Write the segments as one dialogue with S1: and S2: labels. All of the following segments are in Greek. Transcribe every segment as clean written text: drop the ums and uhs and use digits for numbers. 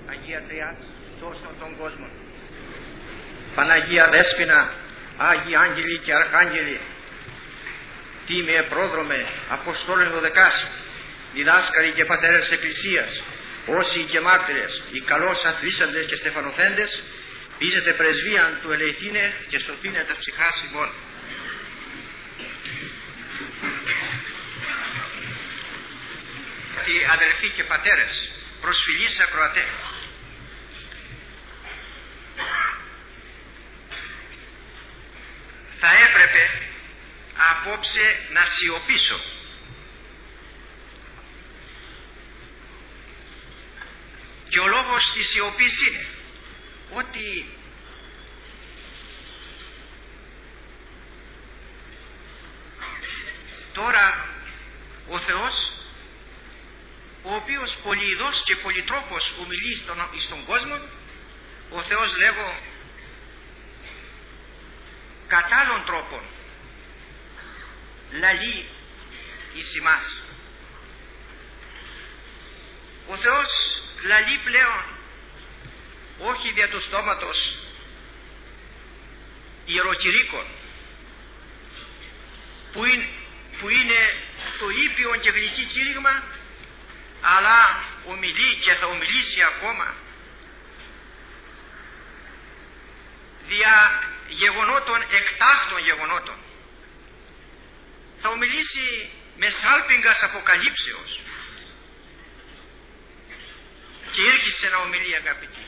S1: Αγία Τριάς, σώσον τον κόσμο. Παναγία Δέσποινα, Άγιοι Άγγελοι και Αρχάγγελοι, Τίμιε Πρόδρομε, Αποστόλων Δωδεκάς, διδάσκαλοι και πατέρες της Εκκλησίας, όσοι και μάρτυρες, οι καλώς αθλήσαντες και στεφανοθέντες, πείζετε πρεσβείαν του ελεηθήνε και σωθήνε τας ψυχάς ημών. Αδελφοί και πατέρες, προσφυλείς ακροατέ, θα έπρεπε απόψε να σιωπήσω. Και ο λόγος της σιωπής είναι ότι τώρα ο Θεός, ο οποίος πολυειδός και πολυτρόπος ομιλεί στον κόσμο, ο Θεός λέγω κατά άλλων τρόπων λαλεί εις ημάς. Ο Θεός λαλεί πλέον όχι δια του στόματος ιεροκηρύκων που είναι το ήπιον και γλυκή κήρυγμα, αλλά ομιλεί και θα ομιλήσει ακόμα δια γεγονότων, εκτάκτων γεγονότων. Θα ομιλήσει με σάλπιγγας αποκαλύψεως. Και ήρχισε να ομιλεί, αγαπητοί.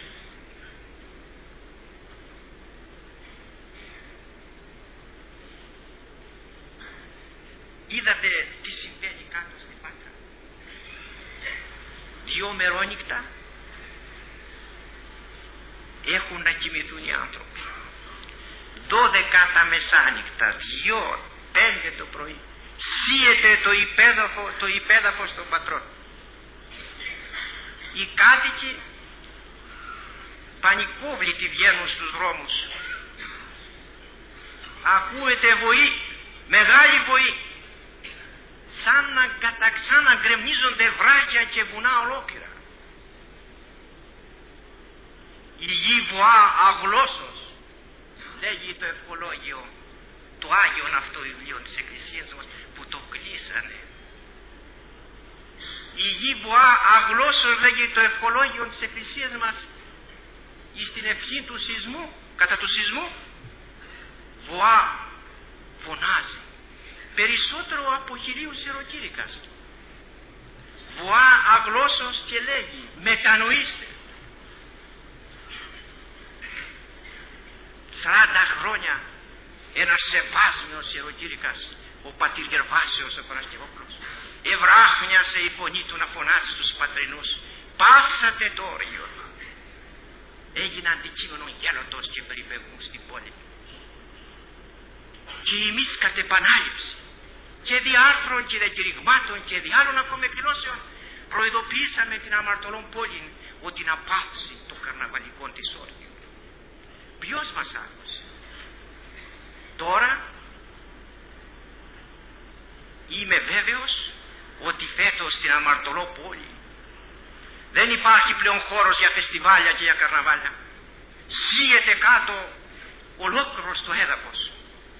S1: Είδατε τι συμβαίνει κάτω στην Πάτρα? 2 μερόνυχτα έχουν να κοιμηθούν οι άνθρωποι. 12 τα μεσάνυχτα, 2, 5 το πρωί, σύεται το υπέδαφος των πατρών. Οι κάτοικοι πανικόβλητοι βγαίνουν στους δρόμους. Ακούεται βοή, μεγάλη βοή, σαν να γκρεμνίζονται βράχια και βουνά ολόκληρα. Η γη βοά αγλώσσος, λέγει το ευχολόγιο, το Άγιον αυτό βιβλίο της Εκκλησίας μας που το κλείσανε. Η γη βοά αγλώσσος, λέγει το ευχολόγιο της Εκκλησίας μας, στην ευχή του σεισμού, κατά του σεισμού, βοά φωνάζει περισσότερο από 1000 ιεροκήρυκας. Βοά αγλώσσος και λέγει μετανοήστε. 40 χρόνια ένας σεβάσμιος ιεροκήρυκας, ο πατήρ Γερβάσιος ο Παρασκευόπουλος, ευράχνιασε η φωνή του να φωνάσει στους πατρινούς, πάυσατε το όριο. Έγινε αντικείμενο γέλοτος και περιπέγουν στην πόλη. Και εμείς κατ' επανάληψη και δι' άρθρων και δι' κηρυγμάτων και δι' άλλων ακόμα εκδηλώσεων προειδοποιήσαμε την αμαρτωλών πόλη ότι να πάψει το καρναβαλικό της όργιο. Ποιος μας άκουσε? Τώρα είμαι βέβαιος ότι φέτος στην αμαρτωλό πόλη δεν υπάρχει πλέον χώρος για φεστιβάλια και για καρναβάλια. Σύεται κάτω ολόκληρος το έδαφος.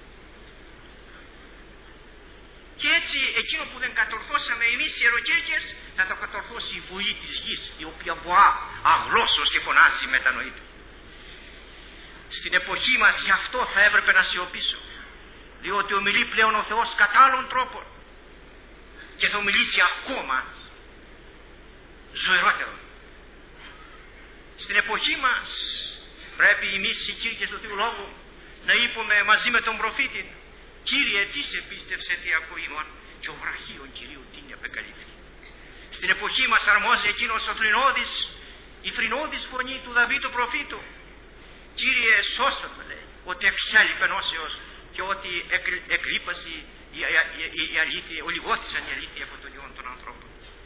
S1: Και έτσι εκείνο που δεν κατορθώσαμε εμείς οι ιεροκήρυκες θα το κατορθώσει η βοή της γης, η οποία βοά αγλώσσος και φωνάζει μετανοείται. Στην εποχή μας γι' αυτό θα έπρεπε να σιωπήσω, διότι ομιλεί πλέον ο Θεός κατά άλλων τρόπων και θα ομιλήσει ακόμα ζωηρότερο. Στην εποχή μας πρέπει εμείς οι κήρυκες του Θεού Λόγου να είπουμε μαζί με τον προφήτη: Κύριε, τι σε πίστευσε τι ακούειμον, και ο βραχίων Κυρίου τίνει απεκαλύφθη. Στην εποχή μας αρμόζει εκείνος η θρηνώδης φωνή του Δαβίδ του προφήτου: Κύριε, σώσον, λέει, ότι εξέλει πενώσεως και ότι εκλείπασε η αλήθεια, ολιγότησαν η αλήθεια από τον ιόν των ανθρώπων.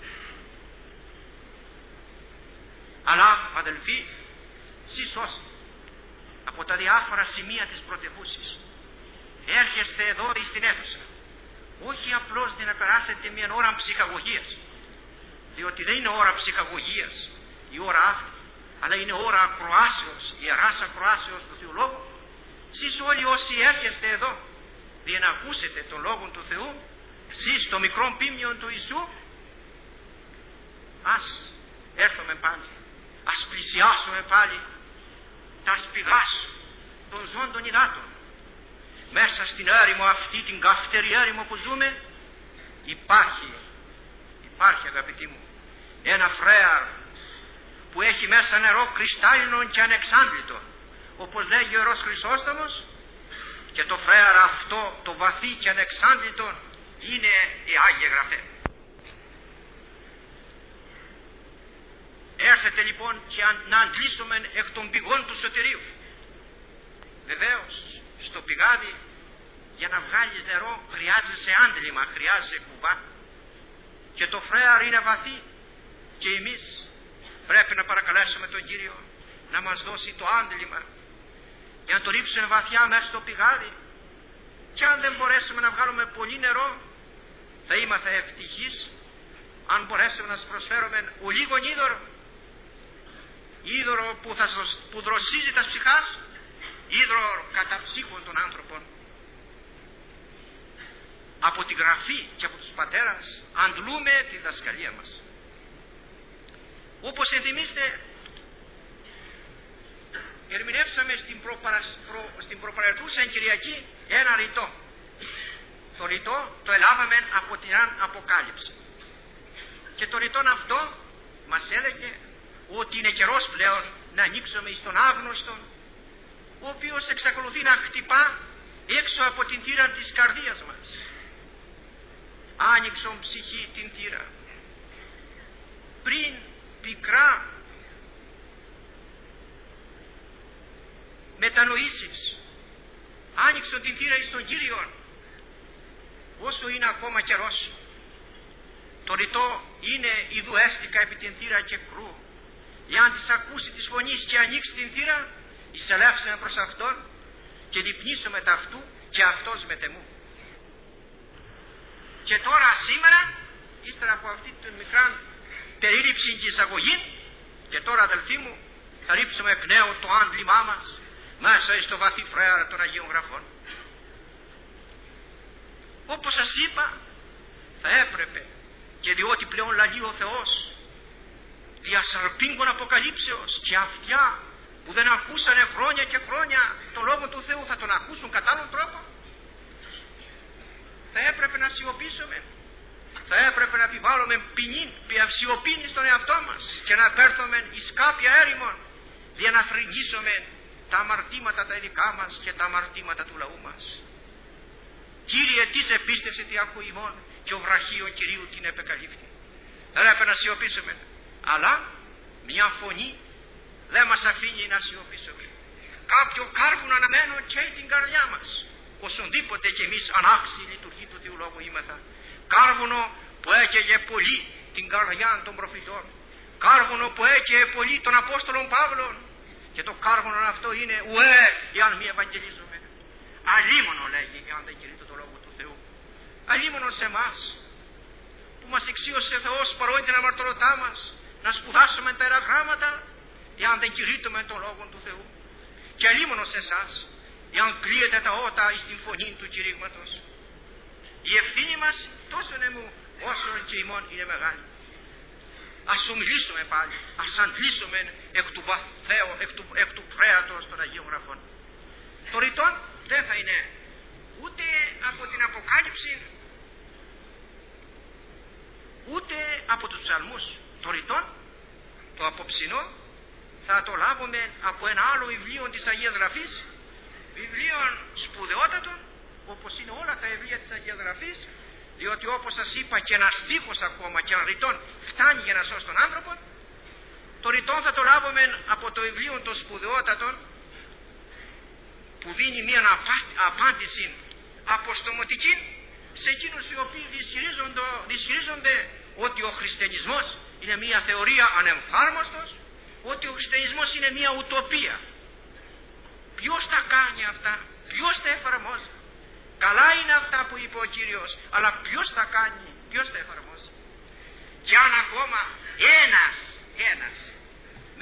S1: Αλλά, αδελφοί, σώστε από τα διάφορα σημεία της πρωτευούσης. Έρχεστε εδώ στην αίθουσα, όχι απλώς για να περάσετε μια ώρα ψυχαγωγίας, διότι δεν είναι ώρα ψυχαγωγίας η ώρα αυτή, αλλά είναι ώρα ακροάσεως, ιεράς ακροάσεως του Θεού Λόγου. Εσείς όλοι όσοι έρχεστε εδώ, για να ακούσετε τον Λόγο του Θεού, εσείς το μικρό πίμνιο του Ιησού, ας έρθουμε πάλι, ας πλησιάσουμε πάλι τα σπηλάς των ζώων των υδάτων. Μέσα στην έρημο αυτή, την καυτερή έρημο που ζούμε, υπάρχει αγαπητοί μου, ένα φρέαρ που έχει μέσα νερό κρυστάλλινο και ανεξάντλητο, όπως λέγει ο Ιερός Χρυσόστομος, και το φρέαρ αυτό το βαθύ και ανεξάντλητο είναι η Άγια Γραφή. Έρχεται λοιπόν και να αντλήσουμε εκ των πηγών του σωτηρίου. Βεβαίως στο πηγάδι, για να βγάλεις νερό χρειάζεσαι άντλημα, χρειάζεσαι κουβά, και το φρέαρ είναι βαθύ, και εμείς πρέπει να παρακαλέσουμε τον Κύριο να μας δώσει το άντλημα για να το ρίξουμε βαθιά μέσα στο πηγάδι. Και αν δεν μπορέσουμε να βγάλουμε πολύ νερό, θα είμαστε ευτυχείς αν μπορέσουμε να σας προσφέρουμε ο λίγον είδωρο που δροσίζει τα ψυχάς, είδωρο κατά ψύχων των άνθρωπων. Από τη Γραφή και από τους πατέρας αντλούμε τη διδασκαλία μας. Όπως ενθυμίστε, ερμηνεύσαμε στην προπαρελθούσα Κυριακή ένα ρητό. Το ρητό το ελάβαμε από την Αποκάλυψη. Και το ρητό αυτό μας έλεγε ότι είναι καιρός πλέον να ανοίξουμε στον άγνωστο, ο οποίος εξακολουθεί να χτυπά έξω από την θύρα της καρδίας μας. Άνοιξον ψυχή την θύρα, πριν πικρά μετανοήσεις, άνοιξον την θύρα εις τον Κύριον, όσο είναι ακόμα καιρός. Το ρητό είναι ιδουέστικα επί την θύρα και κρού. Εάν της ακούσει της φωνής και ανοίξει την θύρα, εισελεύσουμε προς Αυτόν και διπνήσουμε τα αυτού και Αυτός μετεμού. Και τώρα σήμερα, ύστερα από αυτή την μικρά περίληψη και εισαγωγή, και τώρα αδελφοί μου, θα ρίψουμε εκ νέου το άντλημά μας μέσα στο βαθύ φρέαρα των Αγίων Γραφών. Όπως σας είπα, θα έπρεπε, και διότι πλέον λαλεί ο Θεός δια σαρπίγκων αποκαλύψεως, και αυτιά που δεν ακούσανε χρόνια και χρόνια το Λόγο του Θεού θα τον ακούσουν κατά άλλον τρόπο, θα έπρεπε να σιωπήσουμε, θα έπρεπε να επιβάλλουμε ποινή, σιωπήνη στον εαυτό μας και να πέρθουμε εις κάποια έρημον για να θρηνήσουμε τα αμαρτήματα τα ειδικά μας και τα αμαρτήματα του λαού μας. Κύριε, τις επίστευσε τι ακούει ημών, και ο βραχίων Κυρίου την επεκαλύφθη. Θα έπρεπε να σιωπήσουμε, αλλά μια φωνή δεν μας αφήνει να σιωπήσουμε. Κάποιο κάρβουνο αναμένο καίει την καρδιά μας, όσονδήποτε κι εμείς ανάξιοι λειτουργεί του Θεού Λόγου είμαστε. Κάρβουνο που έκαιγε πολύ την καρδιά των προφητών, κάρβουνο που έκαιγε πολύ των Απόστολων Παύλων, και το κάρβουνο αυτό είναι ουέ εάν μη ευαγγελίζουμε. Αλίμονο λέγει εάν δεν κηρύττω το Λόγο του Θεού. Αλίμονο σε εμάς που μας εξίωσε ο Θεός παρόλη την αμαρτωλότητά μας να σπουδάσουμε τα Ιερά Γράμματα εάν δεν κηρύττουμε τον Λόγο του Θεού. Και αλίμονο σε εσάς εάν κλείετε τα ότα εις την φωνή του κηρύγματος. Η ευθύνη μας τόσο νεμού όσο και ημών είναι μεγάλη. Ας ομιλήσουμε πάλι, ας αντλήσουμε εκ του βαθέου, εκ του φρέατος των Αγίων Γραφών. Το ρητόν δεν θα είναι ούτε από την Αποκάλυψη, ούτε από τους ψαλμούς. Το ρητόν, το απόψινό, θα το λάβουμε από ένα άλλο βιβλίο της Αγίας Γραφής, βιβλίο σπουδαιότατο, όπως είναι όλα τα βιβλία της Αγίας Γραφής, διότι όπως σας είπα και ένας στίχος ακόμα και ένα ρητόν φτάνει για να σώσει τον άνθρωπο. Το ρητόν θα το λάβουμε από το βιβλίο των σπουδαιότατων, που δίνει μια απάντηση αποστομωτική σε εκείνους οι οποίοι δυσχυρίζονται ότι ο χριστιανισμός είναι μια θεωρία ανεμφάρμοστος, ότι ο χριστιανισμός είναι μια ουτοπία. Ποιος τα κάνει αυτά, ποιος τα εφαρμόζει? Καλά είναι αυτά που είπε ο Κύριος, αλλά ποιος τα κάνει, ποιος τα εφαρμόζει? Και αν ακόμα ένας μες στα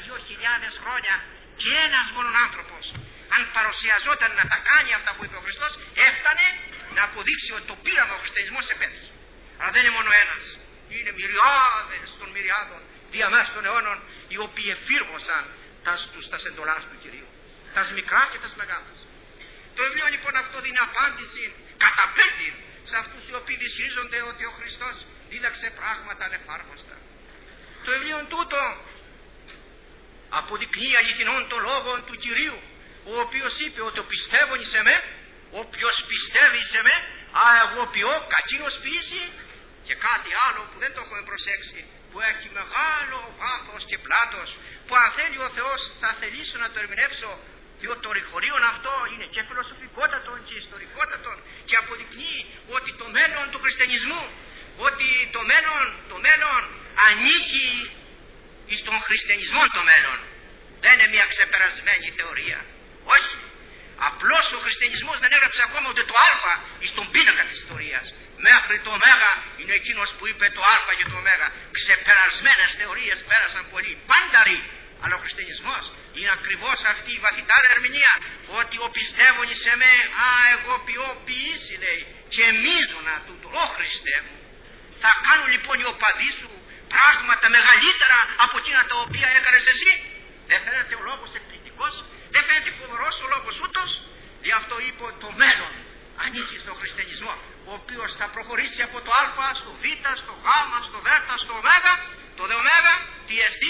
S1: 2.000 χρόνια και ένας μόνον άνθρωπος, αν παρουσιαζόταν να τα κάνει αυτά που είπε ο Χριστός, έφτανε να αποδείξει ότι το πείραμα ο χριστιανισμός επέτυχε. Αλλά δεν είναι μόνο ένας. Είναι μυριάδες των μυριάδων διαμέσου των αιώνων, οι οποίοι εφήρμοσαν τα εντολάς του Κυρίου. Τα μικρά και τα μεγάλα. Το βιβλίο λοιπόν αυτό δίνει απάντηση καταπέλτη σε αυτούς οι οποίοι ισχυρίζονται ότι ο Χριστός δίδαξε πράγματα ανεφάρμοστα. Το βιβλίο τούτο αποδεικνύει αληθινών των λόγων του Κυρίου, ο οποίος είπε ότι ο πιστεύων εις εμέ, όποιος πιστεύει σε με, εγώ ποιώ, κακίνος ποιήσει. Και κάτι άλλο που δεν το έχουμε προσέξει, που έχει μεγάλο βάθος και πλάτος, που αν θέλει ο Θεός θα θελήσω να το ερμηνεύσω, διότι το ρηχωρίον αυτό είναι και φιλοσοφικότατο και ιστορικότατο και αποδεικνύει ότι το μέλλον του χριστιανισμού, ότι το μέλλον ανήκει στον χριστιανισμό το μέλλον. Δεν είναι μια ξεπερασμένη θεωρία. Όχι. Απλώς ο χριστιανισμός δεν έγραψε ακόμα ούτε το α στον πίνακα της ιστορίας. Μέχρι το ωμέγα είναι εκείνος που είπε το α και το ωμέγα. Ξεπερασμένες θεωρίες πέρασαν πολύ. Πάνταροι. Αλλά ο χριστιανισμός είναι ακριβώς αυτή η βαθυτάρα ερμηνεία. Ότι ο πιστεύων εις εμέ, εγώ ποιώ ποιήσει λέει. Και μίζωνα τούτο. Ω Χριστέ μου. Θα κάνουν λοιπόν οι οπαδοί σου πράγματα μεγαλύτερα από εκείνα τα οποία έκανες εσύ. Δεν φαίνεται ο λόγος εκπληκτικός. Δεν φαίνεται φοβερός ο λόγος ούτως. Γι' αυτό είπε το μέλλον ανήκει στον χριστιανισμό, ο οποίος θα προχωρήσει από το α στο β, στο γ, στο δ, στο ω. Το δε ω, τι εστί?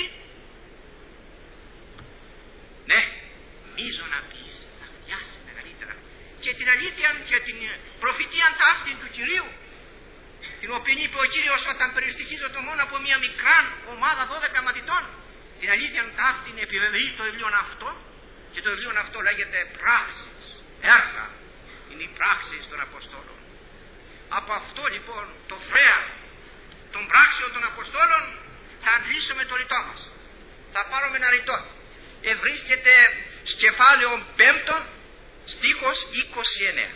S1: Ναι, μείζωνα ποιήσει, θα φτιάσει μεγαλύτερα. Και την αλήθεια και την προφητεία ταύτη του Κυρίου, την οποία είπε ο Κύριος όταν περιστοιχίζεται μόνο από μια μικρά ομάδα 12 μαθητών, την αλήθεια ταύτη επιβεβαιεί στο βιβλίο αυτό. Και το βιβλίο αυτό λέγεται πράξεις, έργα, είναι οι πράξεις των Αποστόλων. Από αυτό λοιπόν το φρέα των πράξεων των Αποστόλων θα αντλήσουμε το ρητό μας. Θα πάρουμε ένα ρητό. Βρίσκεται κεφάλαιο 5, στίχος 29.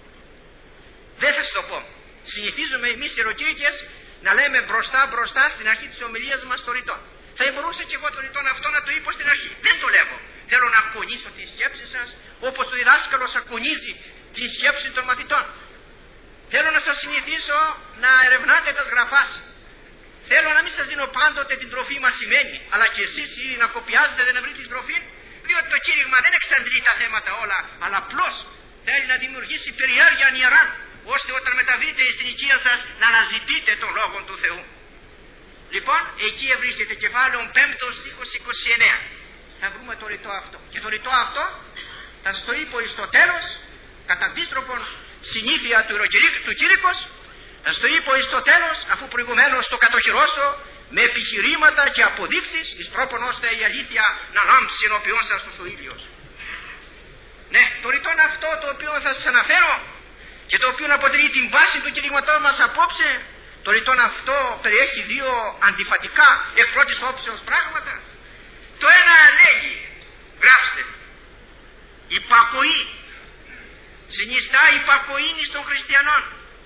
S1: Δεν θα σας το πω. Συνηθίζουμε εμείς οι Ιεροκήρυκες να λέμε μπροστά στην αρχή της ομιλίας μας το ρητό. Θα μπορούσα και εγώ το ρητό αυτό να το είπω στην αρχή. Δεν το λέγω. Θέλω να ακονίσω τη σκέψη σας όπως ο διδάσκαλος ακονίζει τη σκέψη των μαθητών. Θέλω να σας συνηθίσω να ερευνάτε τα γραφάς. Θέλω να μην σας δίνω πάντοτε την τροφή μας σημαίνει, αλλά και εσείς να κοπιάζετε δεν βρείτε την τροφή, διότι το κήρυγμα δεν εξαντλεί τα θέματα όλα, αλλά απλώς θέλει να δημιουργήσει περιέργεια ιερά, ώστε όταν μεταβείτε στην οικία σας να αναζητείτε τον Λόγο του Θεού. Λοιπόν, εκεί βρίσκεται κεφάλαιο 5 στίχος 29. Θα βρούμε το ρητό αυτό. Και το ρητό αυτό θα σας το είπω στο τέλος, κατά αντίστροφον συνήθεια του κήρυκος, θα σας το είπω στο τέλος, αφού προηγουμένως το κατοχυρώσω με επιχειρήματα και αποδείξεις, εις τρόπον ώστε η αλήθεια να λάμψει ενώπιόν σας ο ήλιος. Ναι, το ρητό αυτό το οποίο θα σας αναφέρω και το οποίο αποτελεί την βάση του κηρύγματός μας απόψε, το ρητό αυτό περιέχει δύο αντιφατικά εκ πρώτης όψεως πράγματα. Το ένα λέγει, γράψτε, υπακοή, συνιστά υπακοή των χριστιανών,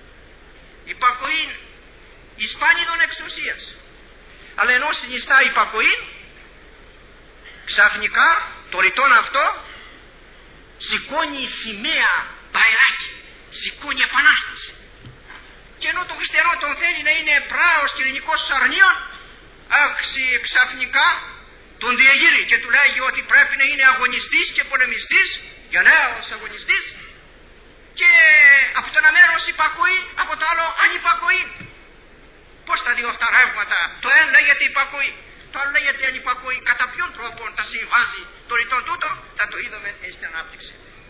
S1: υπακοή εις πάνιδων εξουσίας. Αλλά ενώ συνιστά υπακοή, ξαφνικά το ρητόν αυτό σηκώνει σημαία παϊράκι, σηκώνει επανάσταση. Και ενώ το χριστιανό τον θέλει να είναι πράος και ελληνικός αρνίων, ξαφνικά τον διεγείρει και του λέγει ότι πρέπει να είναι αγωνιστής και πολεμιστής, για νέος αγωνιστής, και από το ένα μέρος υπακοή, από το άλλο ανυπακοή. Πώς τα δύο αυτά ρεύματα, το ένα λέγεται υπακοή, το άλλο λέγεται ανυπακοή, κατά ποιον τρόπο τα συμβάζει το ρητό τούτο, θα το είδαμε στην ανάπτυξη.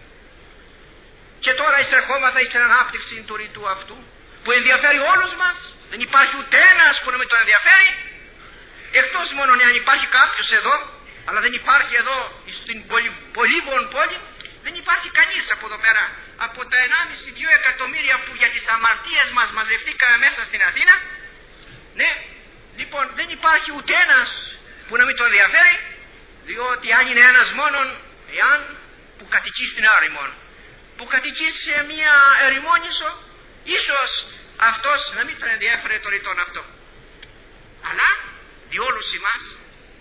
S1: Και τώρα εισερχόμαστε στην ανάπτυξη του ρητού αυτού, που ενδιαφέρει όλους μας. Δεν υπάρχει ούτε ένας που να μην το ενδιαφέρει, εκτός μόνο αν υπάρχει κάποιος εδώ, αλλά δεν υπάρχει εδώ στην πολύγων πόλη, δεν υπάρχει κανείς από εδώ πέρα. Από τα 1,5-2 εκατομμύρια που για τις αμαρτίες μας μαζευτήκαμε μέσα στην Αθήνα, ναι, λοιπόν δεν υπάρχει ούτε ένας που να μην το ενδιαφέρει, διότι αν είναι ένας μόνον, εάν που κατοικεί στην έρημον, που κατοικεί σε μια ερημόνησο, ίσως αυτός να μην τον ενδιαφέρει το ρητόν αυτό. Αλλά διόλους εμάς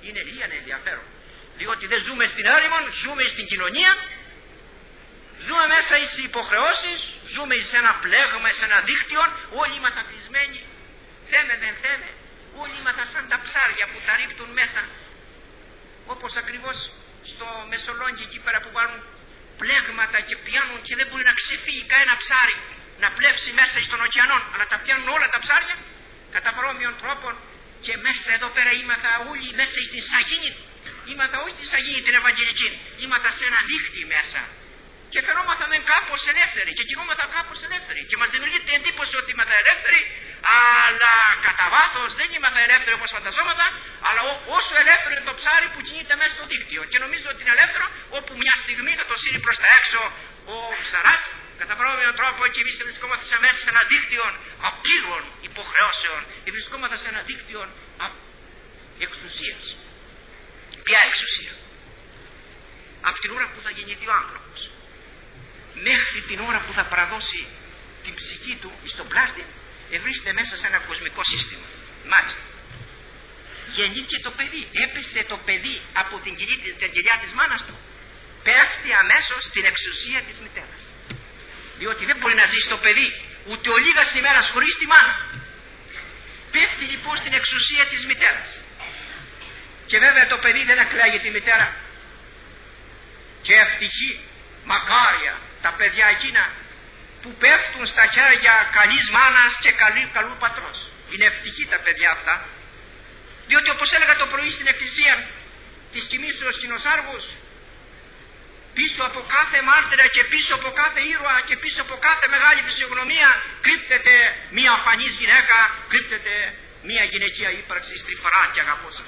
S1: είναι λίγα ενδιαφέρον. Διότι δεν ζούμε στην έρημο, ζούμε στην κοινωνία, ζούμε μέσα στις υποχρεώσεις, ζούμε σε ένα πλέγμα, σε ένα δίκτυο, όλοι είμαστε κλεισμένοι. Θέμε δεν θέμε, όλοι είμαστε σαν τα ψάρια που τα ρίχνουν μέσα. Όπως ακριβώς στο Μεσολόγγι εκεί πέρα που βάλουν πλέγματα και πιάνουν και δεν μπορεί να ξεφύγει κανένα ψάρι να πλεύσει μέσα στον ωκεανό, αλλά τα πιάνουν όλα τα ψάρια κατά παρόμοιον τρόπο και μέσα εδώ πέρα είμαστε όλοι μέσα στην σαγίνη, είμαστε όχι στη σαγίνη την Ευαγγελική, είμαστε σε ένα δίχτυ μέσα και φαινόμαστε μεν κάπως ελεύθεροι και κινούμαστε κάπως ελεύθεροι και μας δημιουργείται εντύπωση ότι είμαστε ελεύθεροι, αλλά κατά βάθος δεν είμαστε ελεύθεροι όπως φανταζόμαστε, αλλά όσο ελεύθερο είναι το ψάρι που κινείται μέσα στο δίκτυο και νομίζω ότι είναι ελεύθερο όπου μια στιγμή θα το σύρει προς τα έξω ο ψαράς. Κατά παρόμοιο τρόπο και εμείς βρισκόμαστε μέσα σε ένα δίκτυο απείρων υποχρεώσεων και βρισκόμαστε σε ένα δίκτυο εξουσίας. Ποια εξουσία? Από την ώρα που θα γεννηθεί ο άνθρωπος μέχρι την ώρα που θα παραδώσει την ψυχή του στον πλάστη, βρίσκεται μέσα σε ένα κοσμικό σύστημα. Μάλιστα. Γεννήθηκε το παιδί, έπεσε το παιδί από την κοιλιά της μάνας του, πέφτει αμέσως στην εξουσία της μητέρας. Διότι δεν μπορεί να ζήσει το παιδί ούτε ο λίγας ημέρας χωρίς τη μάνα. Πέφτει λοιπόν στην εξουσία της μητέρας. Και βέβαια το παιδί δεν εκλέγει τη μητέρα. Και ευτυχή, μακάρια τα παιδιά εκείνα που πέφτουν στα χέρια καλής μάνας και καλού πατρός. Είναι ευτυχή τα παιδιά αυτά. Διότι όπως έλεγα το πρωί στην εκκλησία της Κοιμήσεως Κοινοσάργους, πίσω από κάθε μάρτυρα και πίσω από κάθε ήρωα και πίσω από κάθε μεγάλη φυσιογνωμία κρύπτεται μία αφανής γυναίκα, κρύπτεται μία γυναικεία ύπαρξη στριφαρά και αγαπώσα.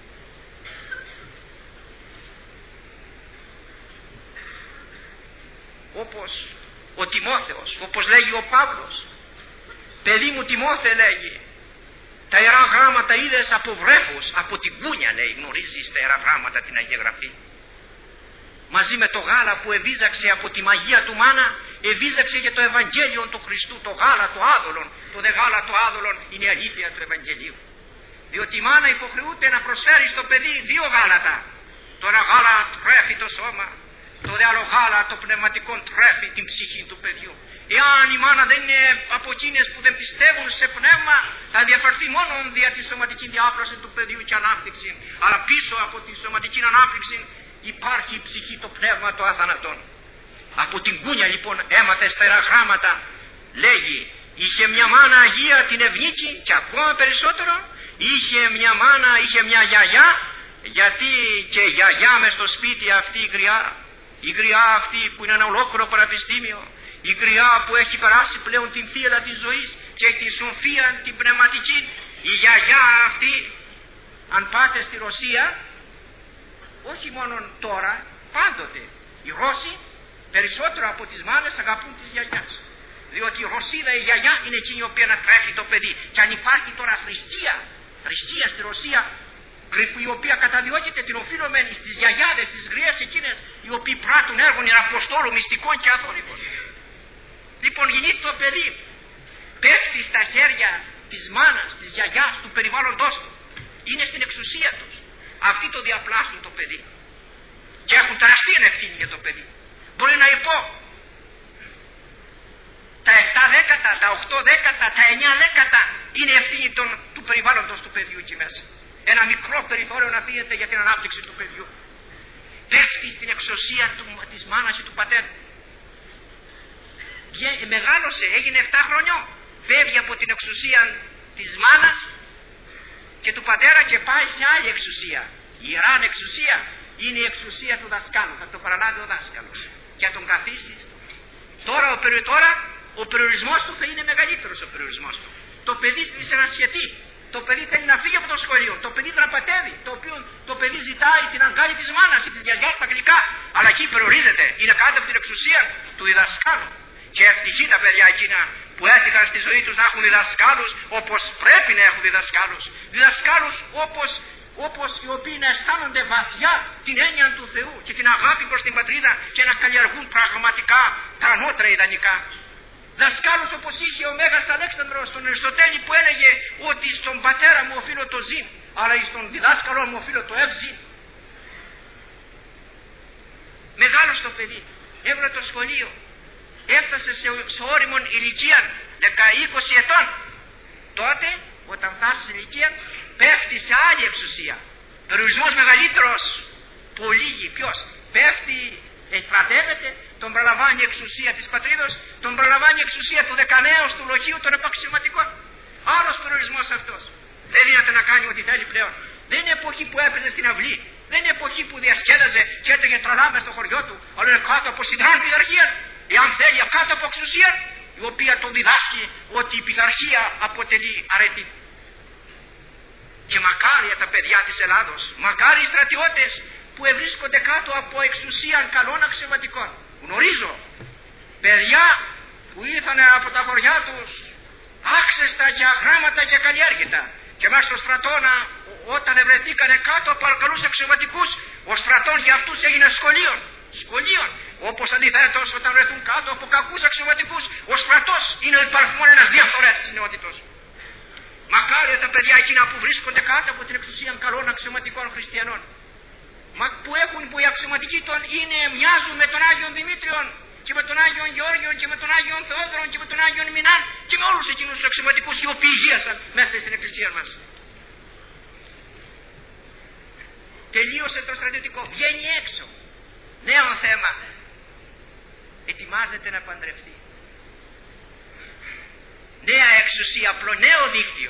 S1: Όπως ο Τιμόθεος, όπως λέγει ο Παύλος, παιδί μου Τιμόθε λέγει, τα Ιερά Γράμματα είδες από βρέφος, από την κούνια λέει, γνωρίζεις τα Ιερά Γράμματα την Αγία Γραφή. Μαζί με το γάλα που εβίζαξε από τη μαγεία του μάνα, εβίζαξε για το Ευαγγέλιο του Χριστού, το γάλα το άδολον. Το δε γάλα το άδολον είναι η αλήθεια του Ευαγγελίου. Διότι η μάνα υποχρεούται να προσφέρει στο παιδί δύο γάλατα. Το ένα γάλα τρέφει το σώμα, το δε άλλο γάλα το πνευματικό τρέφει την ψυχή του παιδιού. Εάν η μάνα δεν είναι από εκείνες που δεν πιστεύουν σε πνεύμα, θα διαφερθεί μόνο δια τη σωματική διάπλωση του παιδιού και ανάπτυξη. Αλλά πίσω από τη σωματική ανάπτυξη υπάρχει η ψυχή, το πνεύμα, το αθανατόν. Από την κούνια λοιπόν έμαθε στα Ιερά Γράμματα, λέγει, είχε μια μάνα Αγία την ευνίκη και ακόμα περισσότερο, είχε μια μάνα, είχε μια γιαγιά, γιατί και η γιαγιά μες στο σπίτι αυτή η γριά αυτή που είναι ένα ολόκληρο πανεπιστήμιο, η γριά που έχει περάσει πλέον την θύελα της ζωής και τη σοφία την πνευματική, η γιαγιά αυτή, αν πάτε στη Ρωσία, όχι μόνο τώρα, πάντοτε οι Ρώσοι περισσότερο από τις μάνες αγαπούν τις γιαγιάς. Διότι η Ρωσίδα, η γιαγιά είναι εκείνη η οποία να τρέχει το παιδί. Και αν υπάρχει τώρα θρησκεία στη Ρωσία, η οποία καταδιώκεται, την οφείλουμε στις γιαγιάδες, τις γριές εκείνες, οι οποίοι πράττουν έργων Αποστόλου, μυστικών και αθώνικων. Λοιπόν, γεννείται το παιδί, πέφτει στα χέρια της μάνας, της γιαγιάς, του περιβάλλοντος του. Είναι στην εξουσία τους. Αυτοί το διαπλάσουν το παιδί. Και έχουν τεράστια ευθύνη για το παιδί. Μπορεί να πω τα 7 δέκατα, τα 8 δέκατα, τα 9 δέκατα είναι ευθύνη του περιβάλλοντος του παιδιού εκεί μέσα. Ένα μικρό περιθώριο να φύγεται για την ανάπτυξη του παιδιού. Πέφτει στην εξουσία της μάνας ή του πατέρα. Μεγάλωσε, έγινε 7 χρονιών. Φεύγει από την εξουσία της μάνας και του πατέρα και πάει σε άλλη εξουσία. Η ιερά εξουσία είναι η εξουσία του δασκάλου. Θα το παραλάβει ο δάσκαλος και θα τον καθίσει. Τώρα ο περιορισμός του θα είναι μεγαλύτερος ο περιορισμός του. Το παιδί συνασχετεί. Το παιδί θέλει να φύγει από το σχολείο. Το παιδί δραπατεύει. Το παιδί ζητάει την αγκάλια της μάνας ή της γιαγιάς στα γλυκά. Αλλά εκεί περιορίζεται. Είναι κάτω από την εξουσία του διδασκάλου. Και ευτυχεί τα παιδιά εκείνα που έτυχαν στη ζωή τους να έχουν διδασκάλους όπως πρέπει να έχουν διδασκάλους. Διδασκάλους όπως οι οποίοι να αισθάνονται βαθιά την έννοια του Θεού και την αγάπη προς την πατρίδα και να καλλιεργούν πραγματικά τα ανώτερα ιδανικά. Δασκάλους όπως είχε ο Μέγας Αλέξανδρος στον Αριστοτέλη που έλεγε ότι στον πατέρα μου οφείλω το ζήν, αλλά εις τον διδάσκαλό μου οφείλω το εύζη. Μεγάλο το παιδί, έβγαλε το σχολείο, έφτασε σε όριμον ηλικία 10-20 ετών. Τότε, όταν φτάσει στην ηλικία, πέφτει σε άλλη εξουσία. Περιορισμός μεγαλύτερος, πολύ. Ποιος πέφτει, εκπρατεύεται, τον προλαμβάνει η εξουσία της πατρίδος, τον προλαμβάνει η εξουσία του δεκανέως, του λογίου, των επαξιωματικών. Άλλος περιορισμός αυτός. Δεν δύναται να κάνει ό,τι θέλει πλέον. Δεν είναι εποχή που έπαιζε στην αυλή, δεν είναι εποχή που διασκέδαζε και έτρωγε τραλά μες στο χωριό του, αλλά είναι κάτω από συντράν πειθαρχία. Εάν θέλει, κάτω από εξουσία, η οποία τον διδάσκει ότι η πειθαρχία αποτελεί αρετή. Και μακάρια τα παιδιά της Ελλάδος, μακάρι οι στρατιώτες που ευρίσκονται κάτω από εξουσία καλών αξιωματικών. Γνωρίζω παιδιά που ήρθαν από τα χωριά τους άξεστα και αγράμματα και καλλιέργητα, και μέσα στο στρατό όταν βρεθήκανε κάτω από καλούς αξιωματικούς, ο στρατός για αυτούς έγινε σχολείων. Όπως αντιθέτως όταν βρεθούν κάτω από κακούς αξιωματικούς, ο στρατός είναι ο υπαρχμόν ένας διαφθορές της νεότητος. Μακάρια τα παιδιά εκείνα που βρίσκονται κάτω από την εξουσία καλών αξιωματικών χριστιανών, που οι αξιωματικοί μοιάζουν με τον Άγιον Δημήτριον και με τον Άγιον Γεώργιον και με τον Άγιον Θεόδωρον και με τον Άγιον Μινάν και με όλους εκείνους τους αξιωματικούς οι οποίοι γίασαν μέσα στην εκκλησία μας. Τελείωσε το στρατιωτικό, βγαίνει έξω. Νέο θέμα. Ετοιμάζεται να παντρευτεί. Νέα εξουσία, νέο δίκτυο.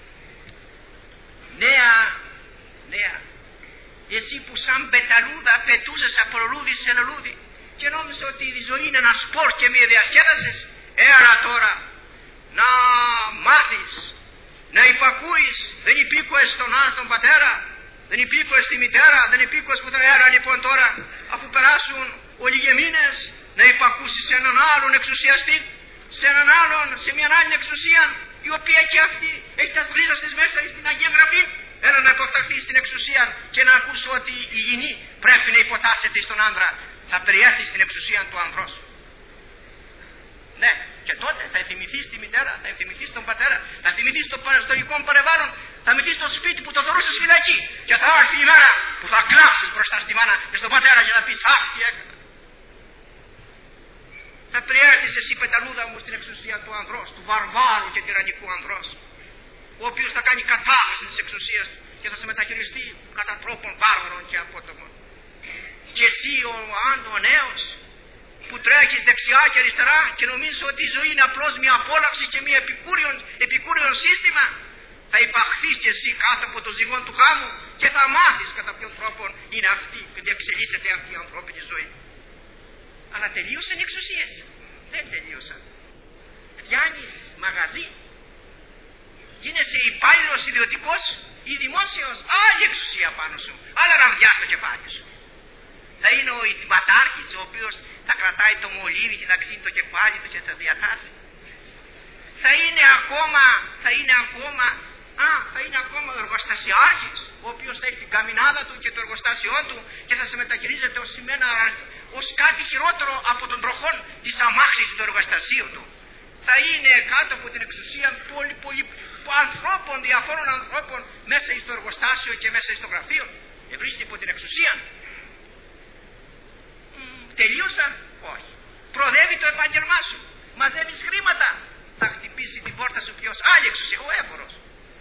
S1: Νέα. Εσύ που σαν πεταλούδα πετούσες από λουλούδι σε λουλούδι και νόμιζες ότι η ζωή είναι ένα σπορ και μία διασκέδασες. Έλα τώρα να μάθεις, να υπακούεις. Δεν υπήκοες στον πατέρα, δεν υπήκοες στη μητέρα, δεν υπήκοες πουθενά. Έλα λοιπόν τώρα, αφού περάσουν ολίγοι μήνες, να υπακούσεις σε έναν άλλον εξουσιαστή, σε έναν άλλον, σε μια άλλη εξουσία, η οποία και αυτή έχει τα ρίζα της μέσα στην Αγία Γραφή. Έλα να υποταχθεί στην εξουσία και να ακούσω ότι η γυνή πρέπει να υποτάσσεται στον άντρα. Θα περιέλθει στην εξουσία του ανδρός. Ναι, και τότε θα θυμηθείς τη μητέρα, θα θυμηθείς τον πατέρα, θα θυμηθείς το ιστορικό περιβάλλον, θα θυμηθείς το σπίτι που το θεωρούσες φυλακή. Και θα έρθει η μέρα που θα κλάψεις μπροστά στη μάνα και στον πατέρα και θα πεις αχ, τι έκανα. Θα περιέλθεις εσύ πεταλούδα μου στην εξουσία του ανδρός, του βαρβάρου και τυραννικού ανδρός, ο οποίος θα κάνει κατάχρηση της εξουσίας και θα σε μεταχειριστεί κατά τρόπον βάρβαρων και απότομων. Και εσύ ο νέος που τρέχεις δεξιά και αριστερά και νομίζεις ότι η ζωή είναι απλώς μια απόλαυση και μια επικούριον σύστημα, θα υπαχθείς και εσύ κάτω από το ζυγόν του γάμου και θα μάθεις κατά ποιον τρόπο είναι αυτή και διεξελίσσεται αυτή η ανθρώπινη ζωή. Αλλά τελείωσαν οι εξουσίες. Δεν τελείωσαν. Φτιάνεις μαγαζί, γίνεσαι υπάλληλος ιδιωτικός ή δημόσιος, άλλη εξουσία πάνω σου, άλλα ραβδιά στο κεφάλι σου. Θα είναι ο ητματάρχης ο οποίος θα κρατάει το μολύβι και θα ξύνει το κεφάλι του και θα διατάσει. Θα είναι ακόμα ο εργοστασιάρχης, ο οποίος θα έχει την καμινάδα του και το εργοστάσιό του και θα σε μεταχειρίζεται ως κάτι χειρότερο από τον τροχόν της αμάξης του εργοστασίου του. Θα είναι κάτω από την εξουσία ανθρώπων, διαφόρων ανθρώπων, μέσα στο εργοστάσιο και μέσα στο γραφείο. Βρίσκεται υπό την εξουσία. Τελείωσαν? Όχι. Προοδεύει το επάγγελμά σου. Μαζεύεις χρήματα. Θα χτυπήσει την πόρτα σου ποιος? Άλλη εξουσία, ο έμπορος.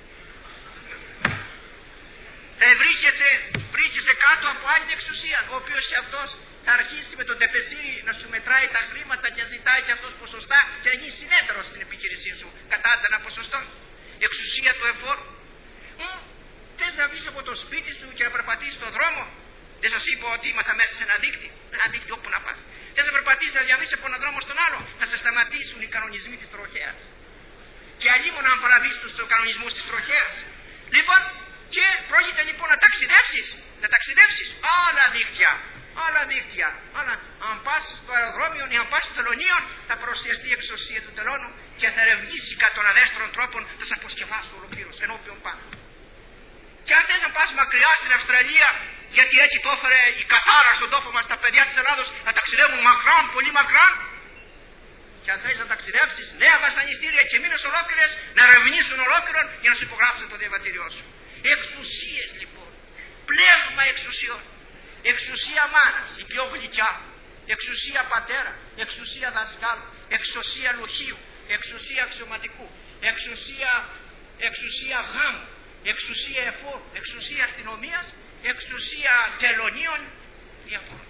S1: Βρίσκεσαι κάτω από άλλη εξουσία, ο οποίος και αυτός θα αρχίσει με τον τεπεσίρι να σου μετράει τα χρήματα και ζητάει και αυτός ποσοστά και να γίνει συνέτερος στην επιχείρησή σου κατά ένα ποσοστό. Η εξουσία του εφόρου. Θες να βγεις από το σπίτι σου και να περπατήσεις στον δρόμο? Δεν σας είπα ότι είμαστε μέσα σε ένα δίκτυο όπου να πας. Θες να περπατήσεις, να διαβείς από έναν δρόμο στον άλλο, θα σε σταματήσουν οι κανονισμοί της τροχέας. Και αλλήμον αν παραβείς τους κανονισμούς της τροχέας. Λοιπόν, και πρόκειται λοιπόν να ταξιδεύσεις. Άλλα δίκτυα. Αν πας στο αεροδρόμιο ή αν πας στο τελωνείο, θα παρουσιαστεί η εξουσία του τελώνου και θα ερευνήσει κατά τον αδέστερον τρόπον, θα σε αποσκευάσει ολοκλήρως ενώπιον πάνω. Και αν θες να πας μακριά στην Αυστραλία, γιατί έτσι το έφερε η κατάρα στον τόπο μας, τα παιδιά της Ελλάδος να ταξιδεύουν μακράν, πολύ μακράν. Και αν θες να ταξιδεύσεις, νέα βασανιστήρια και μήνες ολόκληρες να ερευνήσουν ολόκληρον για να σου υπογράψουν το διαβατήριό σου. Εξουσίες λοιπόν, πλέγμα εξουσιών. Εξουσία μάνας, η πιο γλυκιά. Εξουσία πατέρα, εξουσία δασκάλου, εξουσία λοχείου, εξουσία αξιωματικού, εξουσία γάμου, εξουσία εφόρου, εξουσία αστυνομίας, εξουσία τελωνίων, διαφόρων.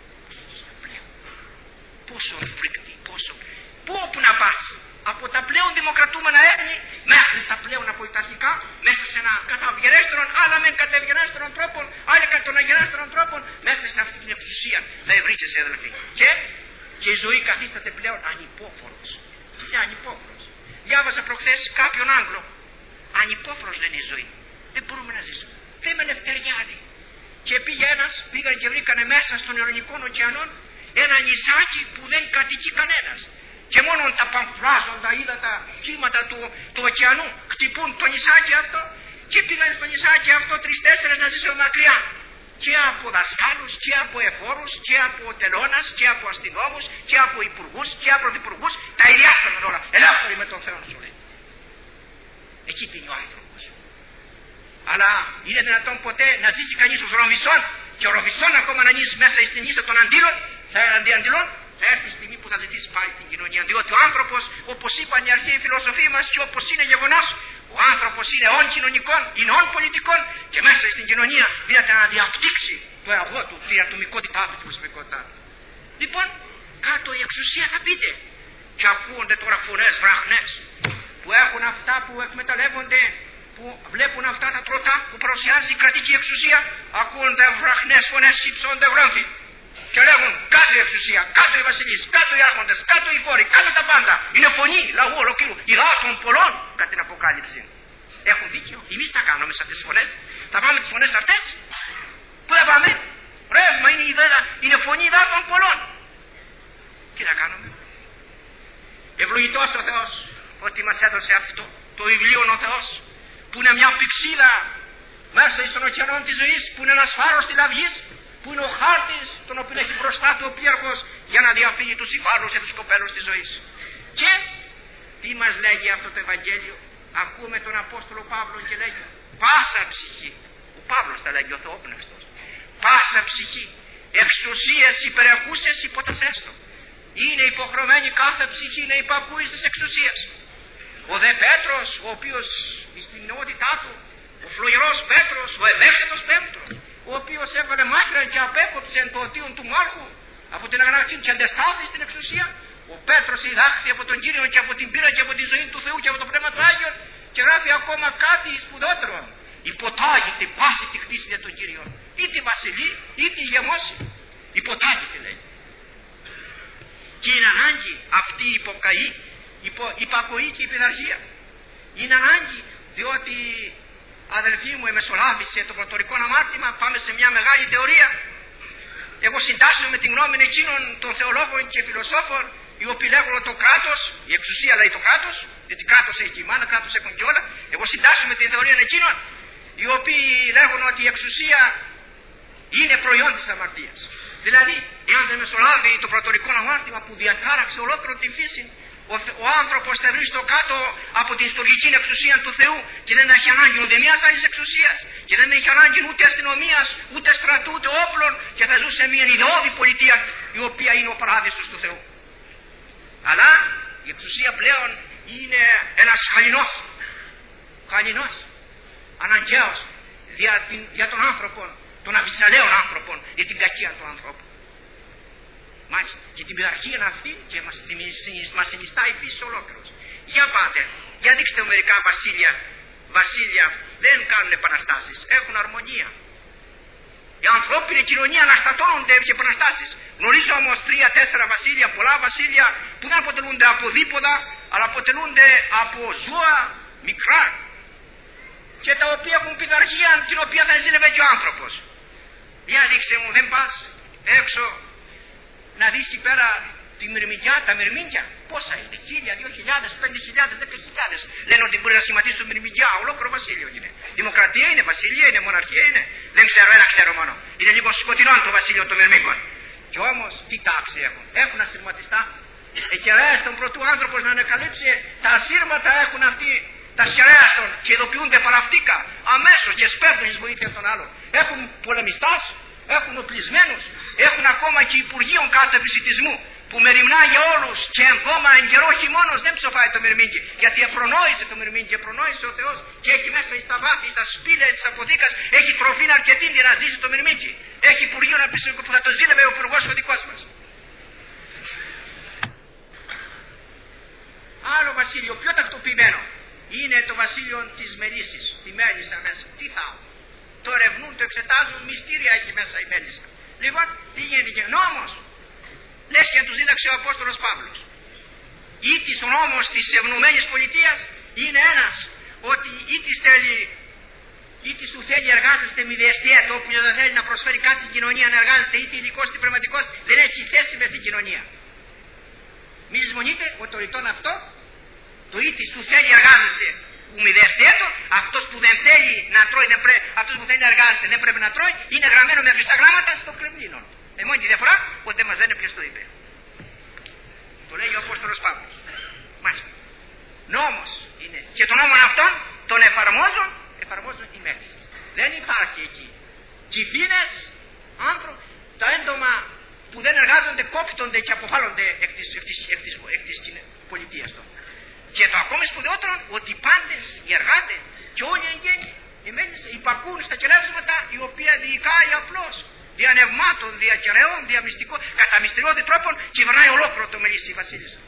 S1: Πόσο φρικτή, πού όπου να πας, από τα πλέον δημοκρατούμενα έθνη μέχρι τα πλέον απολυταρχικά, μέσα σε ένα καταβγενέστερον, άλλα μεν καταβγενέστερον τρόπον, άλλα κατά των αγενέστερων τρόπων, μέσα σε αυτή την εξουσία να ευρίσκεσαι, αδελφοί. Και η ζωή καθίσταται πλέον ανυπόφορος. Είναι ανυπόφορος. Διάβαζα προχθές κάποιον Άγγλο. Ανυπόφορος λένε η ζωή. Δεν μπορούμε να ζήσουμε. Θέμε ελευθεριά, λέει. Και πήγαν και βρήκανε μέσα στον Ειρηνικό ωκεανό ένα νησάκι που δεν κατοικεί κανένας. Και μόνο τα παμφράζοντα ύδατα κύματα του ωκεανού χτυπούν το νησάκι αυτό και πήγαν στο νησάκι αυτό 3-4 να ζήσουν μακριά. Και από δασκάλους και από εφόρους και από τελώνας και από αστυνόμους και από υπουργούς και από πρωθυπουργούς, τα ιδιάσαμε όλα. Ελεύθεροι με τον Θεό σου λέει. Εκεί πήγε ο άνθρωπος. Αλλά είναι δυνατόν ποτέ να ζήσει κανείς ως Ροβισόν και ο Ροβισόν ακόμα να νιώσει μέσα στην ίσα των αντίλων, θα έρθει η στιγμή που θα ζητήσει πάλι την κοινωνία. Διότι ο άνθρωπος, όπως είπαν οι αρχαίοι φιλοσοφοί μας και όπως είναι γεγονός, ο άνθρωπος είναι όν κοινωνικών, είναι όν πολιτικών και μέσα στην κοινωνία δίνεται να διαπτύξει το εγώ του, την ατομικότητά του, την προσωπικότητά του. Λοιπόν, κάτω η εξουσία θα πείτε. Και ακούγονται τώρα φωνές βραχνές που έχουν αυτά που εκμεταλλεύονται, που βλέπουν αυτά τα τροτά που παρουσιάζει η κρατική εξουσία. Ακούγονται βραχνές φωνές, υψώνται γράμφοι. Και λέγουν κάτω η εξουσία, κάτω οι βασιλείς, κάτω οι άρχοντες, κάτω οι φόροι, κάτω τα πάντα. Είναι φωνή λαού ολοκλήρου, η λαό των πολλών κατά την Αποκάλυψη. Έχουν δίκιο. Εμείς τα κάνουμε σε αυτές τις φωνές. Θα πάμε τις φωνές αυτές. Πού θα πάμε? Ρεύμα είναι η ιδέα, είναι φωνή λαού των πολλών. Τι θα κάνουμε? Ευλογητός ο Θεός ότι μας έδωσε αυτό το βιβλίο ο Θεός, που είναι μια πηξίδα μέσα στον ωκεανό της ζωής, που είναι ένας φάρος της λαυγής, που είναι ο χάρτης τον οποίο έχει μπροστά του ο πλήρχος για να διαφύγει τους υφάλους και τους κοπέλους της ζωής. Και τι μας λέγει αυτό το Ευαγγέλιο? Ακούμε τον Απόστολο Παύλο και λέγει πάσα ψυχή. Ο Παύλος τα λέγει, ο Θεόπνευστος. Πάσα ψυχή, εξουσίες υπερεχούσες υποτασέστο. Είναι υποχρεωμένη κάθε ψυχή να υπακούει στις εξουσίες. Ο δε Πέτρος, ο οποίος στην νεότητά του, ο φλογερός Πέτρος, ο ευαίσθητος Πέτρος, ο οποίος έβαλε μάχρα και απέκοψε το οτίον του μάρχου από την αγανάκτηση και αντεστάθη στην εξουσία. Ο Πέτρος διδάχθη από τον Κύριο και από την πείρα και από τη ζωή του Θεού και από το Πνεύμα του Άγιον και γράφει ακόμα κάτι σπουδότερο. Υποτάγεται πάση τη χτίση για τον Κύριο. Είτε βασιλεί είτε ηγεμόση. Υποτάγεται λέει. Και είναι ανάγκη αυτή η υπακοή και η πειθαρχία. Είναι ανάγκη διότι, αδελφοί μου, εμεσολάβησε το πρωτορικό αμάρτημα. Πάμε σε μια μεγάλη θεωρία. Εγώ συντάσσομαι με την γνώμη εκείνων των θεολόγων και φιλοσόφων, οι οποίοι λέγουν ότι το κράτος, η εξουσία λέει το κράτος, γιατί κράτος έχει και η μάνα, κράτος έχουν και όλα. Εγώ συντάσσομαι με την θεωρία εκείνων, οι οποίοι λέγουν ότι η εξουσία είναι προϊόν της αμαρτίας. Δηλαδή, εάν δεν μεσολάβει το πρωτορικό αμάρτημα που διατάραξε ολόκληρο την φύση, ο άνθρωπος θα βρίσκεται κάτω από την ιστορική εξουσία του Θεού και δεν έχει ανάγκη ούτε μιας άλλης εξουσίας και δεν έχει ανάγκη ούτε αστυνομίας, ούτε στρατού, ούτε όπλων και θα ζούσε μια ιδεώδη πολιτεία η οποία είναι ο παράδεισος του Θεού. Αλλά η εξουσία πλέον είναι ένας χαλινός, αναγκαίος για τον άνθρωπο, των αβυσσαλαίων άνθρωπων, για την κακία του ανθρώπου. Μάλιστα, και την πειθαρχία αυτή και μας συνιστά επίσης ολόκληρος. Για πάτε, για δείξτε μερικά βασίλεια δεν κάνουν επαναστάσεις, έχουν αρμονία. Η ανθρώπινη κοινωνία αναστατώνονται σε επαναστάσεις. Γνωρίζω όμως 3-4 βασίλεια, πολλά βασίλεια που δεν αποτελούνται από δίποδα, αλλά αποτελούνται από ζώα μικρά και τα οποία έχουν πειθαρχία την οποία θα ζήλευε και ο άνθρωπος. Για δείξτε μου, δεν πας έξω να δεις εκεί πέρα τη μυρμηγκιά, τα μυρμήγκια, πόσα είναι, 1.000, 2.000, 5.000, 10.000. Λένε ότι μπορεί να σχηματίσει το μυρμηγκιά, ολόκληρο βασίλειο είναι. Δημοκρατία είναι, βασιλεία είναι, μοναρχία είναι. Δεν ξέρω, ένα ξέρω μόνο. Είναι λίγο σκοτεινό το βασίλειο των μυρμήγκων. Και όμως τι τάξη έχουν. Έχουν ασυρματιστά. Και στον πρωτού άνθρωπος να ανακαλύψει τα ασύρματα έχουν αυτοί τα σειρέαστον και ειδοποιούνται παραυτίκα αμέσως και σπέβδουν εις βοήθεια των άλλων. Έχουν πολεμιστάς, έχουν οπλισμένους, έχουν ακόμα και υπουργείων κάτω επισιτισμού που μεριμνά για όλους και ακόμα εν καιρό χειμώνος δεν ψοφάει το μυρμήγκι, γιατί επρονόησε το μυρμήγκι, επρονόησε ο Θεός και έχει μέσα στα βάθη, στα σπήλαια της αποθήκας, έχει τροφή αρκετή για να ζήσει το μυρμήγκι. Έχει υπουργείο που θα το ζήλευε ο υπουργός ο δικός μας. Άλλο βασίλειο, πιο τακτοποιημένο, είναι το βασίλειο της μελισσης, τη μέλισσα μέσα. Τι θα, το ερευνούν, το εξετάζουν, μυστήρια έχει μέσα η μέλισσα. Λοιπόν, τι γίνεται, νόμος. Λες και τους δίδαξε ο Απόστολος Παύλος. Ή της νόμος της ευνομένης πολιτείας είναι ένας, ότι ή της του θέλει εργάζεστε μη διαιστιέτο, όποιος δεν θέλει να προσφέρει κάτι στην κοινωνία να εργάζεται, είτε ειδικός είτε πνευματικός, δεν έχει θέση μες στην κοινωνία. Μη λησμονείτε ότι το ρητόν αυτό, το ή της του θέλει εργάζεστε που μη διαιστιέτο, αυτός που δεν θέλει να τρώει, αυτός που θέλει να εργάζεται δεν πρέπει να τρώει, είναι γραμμένο με χρυσά γράμματα στο Κρεμλίνο. Μόνη τη διαφορά ότι δεν μας λένε ποιος το είπε. Το λέει ο Απόστολος Παύλος. Μάλιστα. Νόμος είναι. Και τον νόμο αυτόν τον εφαρμόζουν οι μέλισσες. Δεν υπάρχει εκεί κυφίνες, άνθρωποι, τα έντομα που δεν εργάζονται κόπτονται και αποβάλλονται εκ της πολιτείας των. Και το ακόμη σπουδαιότερο ότι οι πάντες, οι εργάτες και όλοι οι εγγένειοι, οι μέλισσες υπακούν στα κελεύσματα οι οποία διοικάει απλώς. Δια νευμάτων, δια κεραιών, δια μυστικών, κατά μυστηριώδη τρόπων κυβερνάει ολόκληρο το μελισσί βασίλισσα.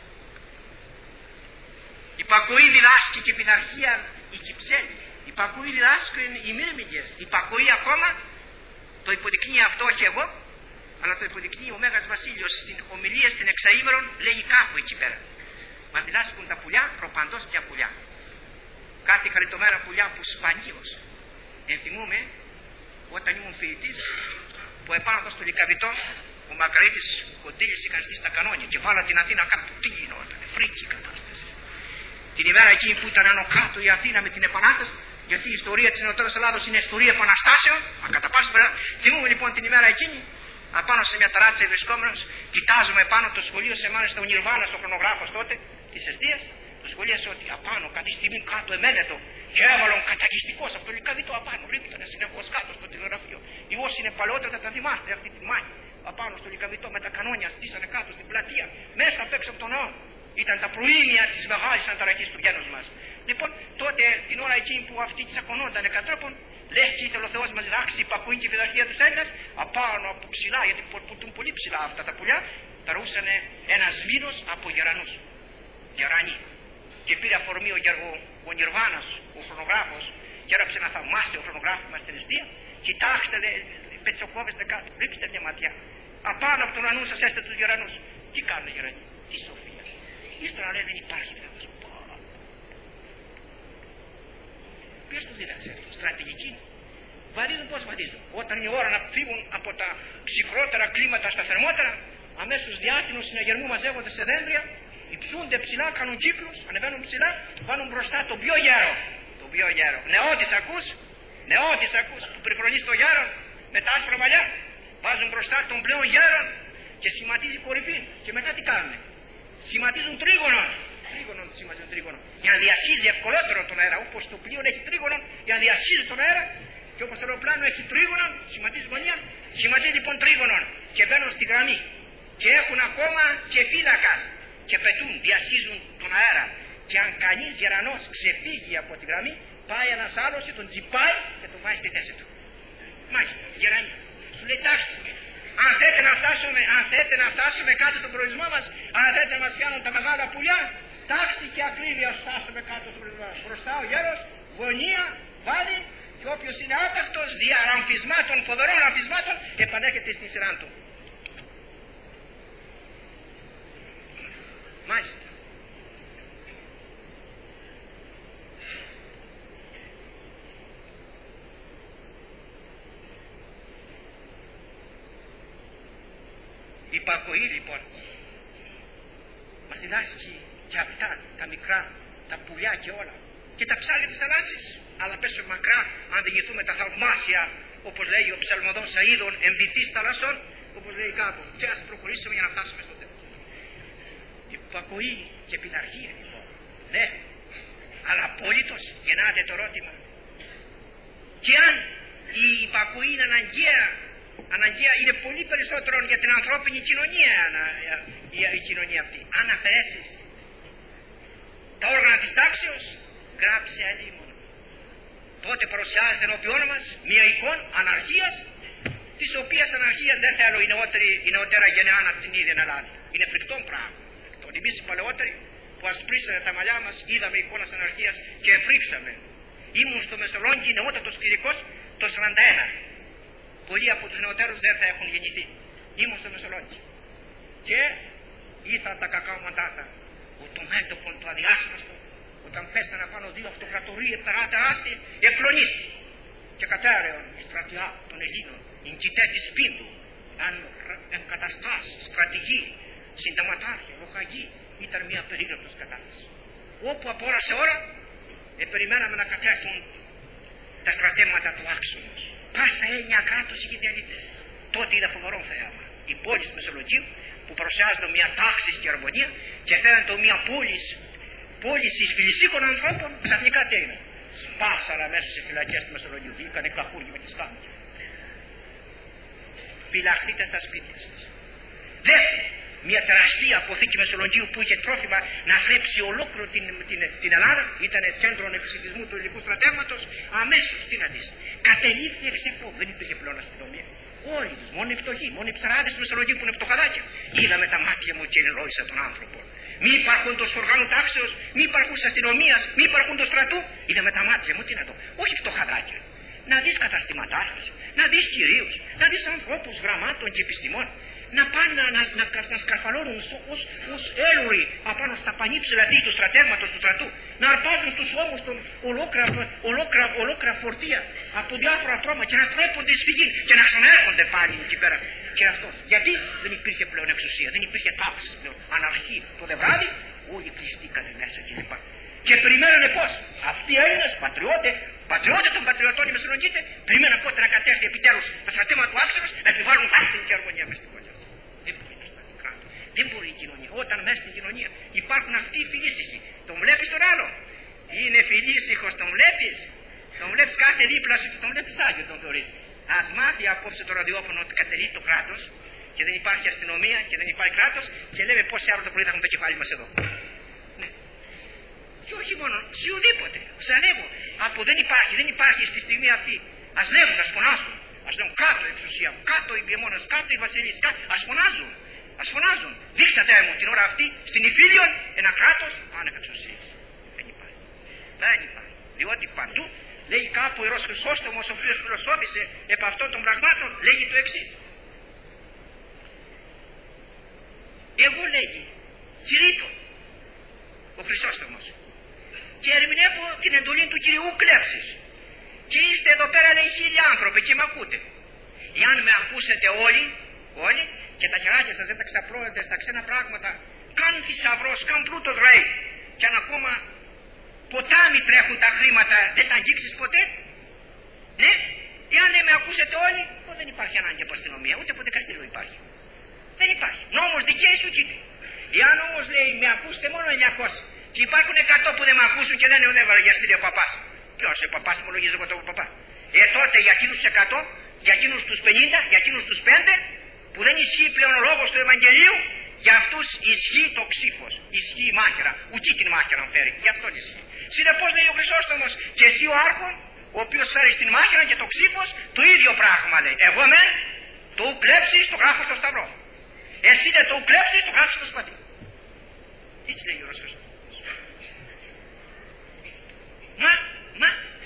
S1: Υπακοή διδάσκει και πειθαρχία οι κυψέλοι. Υπακοή διδάσκουν οι μύρμηγκες. Υπακοή ακόμα, το υποδεικνύει αυτό και εγώ, αλλά το υποδεικνύει ο Μέγας Βασίλειος στην ομιλία στην εξαήμερον, λέει κάπου εκεί πέρα. Μας διδάσκουν τα πουλιά, προπαντός πια πουλιά. Κάτι χαριτωμένα πουλιά που σπανίως. Ενθυμούμε όταν ήμουν φοιτητής, που επάνω εδώ στο Λυκαβητό ο Μακαρίτης Κοντήλης είχαν στήσει τα κανόνια και βάλα την Αθήνα κάτω. Τι γινόταν, φρίκη κατάσταση. Την ημέρα εκείνη που ήταν άνω κάτω η Αθήνα με την Επανάσταση, γιατί η ιστορία της Νεωτέρας Ελλάδος είναι ιστορία επαναστάσεων, κατά πάση πέρα. Θυμούμε λοιπόν την ημέρα εκείνη, απάνω σε μια ταράτσα βρισκόμενος, κοιτάζουμε πάνω το σχολείο σε μάνα στο Νιρβάνα, στο χρονογράφος τότε της εστίας. Το σχολίασε ότι απάνω, κάτι στιγμή κάτω εμένετο και έβαλαν καταγιστικός από το Λυκαβητό απάνω. Ρίχτανε συνεχώς κάτω στο τηλεγραφείο. Οι όσοι είναι παλαιότερα θα θυμάστε αυτή τη μάχη. Απάνω στο Λυκαβητό με τα κανόνια στήσανε κάτω στην πλατεία. Μέσα απ' έξω από τον ναό. Ήταν τα προήμια της μεγάλης ανταραχής του γένους μας. Λοιπόν, τότε την ώρα εκείνη που αυτοί τσακωνόντανε κατά τρόπον, λες και ήθελε ο Θεός μας διδάξει υπακούει και η πειθαρχία τους Έλληνας, απάνω από ψηλά, γιατί πουλούν πολύ ψηλά αυτά τα πουλιά, ταρούσανε ένα σμήνος από γερανούς. Γερανοί. Και πήρε αφορμή ο Νιρβάνας, ο χρονογράφος, και έγραψε ένα θαυμάσιο χρονογράφημα μας στην αιστεία. Κοιτάξτε, πετσοκόβεστε κάτω, ρίξτε μια ματιά. Απάνω από τον ουρανό σας έστε τους γερανούς. Τι κάνουν οι γερανοί, τι σοφία. Ύστερα λέει δεν υπάρχει Θεός. Ποιος τους δίδαξε αυτό, στρατηγική. Βαδίζουν πώς βαδίζουν. Όταν είναι η ώρα να φύγουν από τα ψυχρότερα κλίματα στα θερμότερα, αμέσως διάφηνος συναγερμού μαζεύονται σε δέντρια. Υψούνται ψηλά, κάνουν κύκλους, ανεβαίνουν ψηλά, βάλουν μπροστά το πιο γέρο. Το πιο γέρο. Νεότης ακούς που περιφρονεί στο γέρο με τα άσπρα μαλλιά. Βάζουν μπροστά τον πλέον γέρο και σχηματίζει κορυφή. Και μετά τι κάνουνε. Σχηματίζουν τρίγωνο. Σχηματίζουν τρίγωνο. Για να διασχίζει ευκολότερο τον αέρα. Όπως το πλοίο έχει τρίγωνο για να διασχίζει τον αέρα. Και όπως το αεροπλάνο έχει τρίγωνο, σχηματίζει γωνία. Σχηματίζει λοιπόν τρίγωνο και μπαίνουν στη γραμμή. Και έχουν ακόμα και φύλακα. Και πετούν, διασχίζουν τον αέρα. Και αν κανείς γερανός ξεφύγει από τη γραμμή, πάει ένας άλλος και τον τσιπάει και τον βάζει στη θέση του. Μάλιστα, γερανοί. Σου λέει τάξη. Αν θέλετε να φτάσουμε κάτω τον προορισμό μας, αν θέλετε να μας πιάνουν τα μεγάλα πουλιά, τάξη και ακρίβεια φτάσουμε κάτω στον προορισμό μας. Μπροστά ο γέρος, γωνία, βάλει και όποιος είναι άτακτος, δια αμφισμάτων, φοδωρών αμφισμάτων, επανέρχεται στην σειρά του. Μάλιστα. Υπακοή λοιπόν μας διδάσκει και αυτά τα μικρά, τα πουλιά και όλα και τα ψάρια της θαλάσσης, αλλά πέσω μακρά αν διηγηθούμε τα θαυμάσια όπως λέει ο ψαλμοδόν Σαΐδων εμβυθείς θαλασσών, όπως λέει κάπου, και ας προχωρήσουμε για να φτάσουμε στο τέλος. Υπακοή και πειθαρχία λοιπόν. Ναι, Αλλά απόλυτος, γεννάται το ερώτημα. Και αν η υπακοή είναι αναγκαία, είναι πολύ περισσότερο για την ανθρώπινη κοινωνία η κοινωνία αυτή. Αν αφαιρέσεις τα όργανα της τάξεως, γράψε αλλήμον. Τότε παρουσιάζεται ενώπιόν μας μια εικόνα αναρχίας, της οποίας αναρχίας δεν θέλω η νεωτέρα γενεά να την είδε να λάβει. Είναι φρικτό πράγμα. Εμείς οι παλαιότεροι που ασπρίσανε τα μαλλιά μας, είδαμε εικόνας αναρχίας και εφρίξαμε. Ήμουν στο Μεσολόγγι νεότατος κληρικός το 41. Πολλοί από τους νεωτέρους δεν θα έχουν γεννηθεί. Ήμουν στο Μεσολόγγι. Και ήρθαν τα κακάωματάτα. Το μέτωπο το αδιάσπαστο, όταν πέσανε πάνω δύο αυτοκρατορίες τεράστια, εκλονίστη. Και κατέρεον η στρατιά των Ελλήνων, η κοιτέ της Πίντου, αν εγκαταστάσει, στρατηγοί, συνταγματάρχοι, λοχαγοί, ήταν μια περίγραπτος κατάσταση. Όπου από ώρα σε ώρα περιμέναμε να κατέρθουν τα στρατεύματα του άξονος. Πάσα έννοια κράτος είχε διαλυθεί. Τότε είδα φοβερό θέαμα. Η πόλη του Μεσολογγίου που παρουσιάζεται μια τάξη και αρμονία και φαίνεται μια πόλη συσφυλισίκων ανθρώπων, ξαφνικά τι έγινε. Σπάσαρα μέσα σε φυλακές του Μεσολογγίου. Βγήκανε καχούργοι με τις κάμες. Φυλαχτείτε στα σπίτια σας. Δεύτερον, μια τεράστια αποθήκη Μεσολογγίου που είχε τρόφιμα να θρέψει ολόκληρο την Ελλάδα, ήταν κέντρο επισητισμού του ελληνικού στρατεύματος, αμέσως τι να δεις. Κατελήφθη εξεκό, δεν υπήρχε πλέον αστυνομία. Όλοι τους, μόνο οι φτωχοί, μόνο οι ψαράδες του Μεσολογγίου που είναι φτωχαδάκια. Είδα με τα μάτια μου και ενρόησα τον άνθρωπο. Μη υπάρχουν των οργάνων τάξεως, μη υπάρχουν αστυνομίας, μη υπάρχουν των στρατού. Είδα με τα μάτια μου, τι να δω. Όχι φτωχαδάκια. Να δεις καταστηματάρχες, να δεις κυρίους, να δεις ανθρώπους γραμμάτων και επιστημών. Να πάνε να σκαρφαλώνουν ως έλουροι απάνω στα πανύψηλα δι του στρατεύματος του στρατού, να αρπάζουν στους ώμους των ολόκληρα φορτία από διάφορα τρόμα και να τρέπονται σφυγή και να ξαναέρχονται πάλι εκεί πέρα. Και αυτό. Γιατί δεν υπήρχε πλέον εξουσία, δεν υπήρχε τάξη πλέον. Αναρχή. Το δε βράδυ όλοι κλειστήκανε μέσα κλπ. Και περιμένανε πώς. Αυτοί οι Έλληνες πατριώτες των πατριωτών οι Μεσολογγίτε, περιμέναν πότε να κατέρθει επιτέλους τα στρατεύματα του άξονος να επιβάλλουν τάξη και αρμονία μέσα στην πόλη. Δεν μπορεί να σταθεί κράτος. Δεν μπορεί η κοινωνία. Όταν μέσα στην κοινωνία υπάρχουν αυτοί οι φιλήσυχοι, τον βλέπεις τον άλλο. Είναι φιλήσυχος, τον βλέπεις. Τον βλέπεις κάθε δίπλα σου και τον βλέπεις άγιο τον θεωρείς. Ας μάθει απόψε το ραδιόφωνο ότι κατελεί το κράτος και δεν υπάρχει αστυνομία και δεν υπάρχει κράτος και λέμε πώς αύριο το πρωί θα έχουμε το κεφάλι μας εδώ. Ναι. Και όχι μόνο, σε ουδήποτε. Ξανεύω. Από δεν υπάρχει στη στιγμή αυτή. Ας λέγουν, ας φωνάζουν. Ας λέγουν κάτω η εξουσία, κάτω οι ηγεμόνες, κάτω οι βασιλείς, ας φωνάζουν. Ας φωνάζουν. Δείξατε μου την ώρα αυτή στην Ιφίλιον ένα κράτος άνευ εξουσίας. Δεν υπάρχει. Δεν υπάρχει. Διότι παντού λέει κάπου ο Ιερός Χρυσόστομος, ο οποίος φιλοσόφησε επ' αυτών των πραγμάτων, λέγει το εξής. Εγώ λέγει, κηρύττω ο Χρυσόστομος και ερμηνεύω την εντολή του Κυριού κλέψης. Και είστε εδώ πέρα λέει 1000 άνθρωποι και με ακούτε. Εάν με ακούσετε όλοι και τα χεράκια σας δεν τα ξαπλώνετε στα ξένα πράγματα, καν θησαυρός, καν πλούτος ρέει. Και αν ακόμα ποτάμι τρέχουν τα χρήματα, δεν τα αγγίξεις ποτέ. Ναι, εάν με ακούσετε όλοι, δεν υπάρχει ανάγκη από αστυνομία, ούτε από δικαστήριο υπάρχει. Δεν υπάρχει. Νόμος δικαίης του κοίται. Εάν όμως λέει με ακούσετε μόνο 900 και υπάρχουν 100 που δεν με ακούσουν και λένε δεν έβαλε για στήλιο παπάς. Ποιος ο παπάς υπολογίζει εγώ τον παπά. Τότε για εκείνους τους 100, για εκείνους τους 50, για εκείνους τους 5 που δεν ισχύει πλέον ο λόγος του Ευαγγελίου, για αυτούς ισχύει το ξύφος, ισχύει η μάχαιρα, ουτσί την μάχαιρα φέρει, γι' αυτόν ισχύει. Συνεπώς λέει ο Χρυσόστομος και εσύ ο άρχον, ο οποίος φέρει την μάχαιρα και το ξύφος, το ίδιο πράγμα λέει. Εγώ με το κλέψεις το γράφω στο σταυρό. Εσύ δεν το κλέψεις το γράφω στο σπαθί. Έτσι λέει ο Χρυσόστομος. Μα.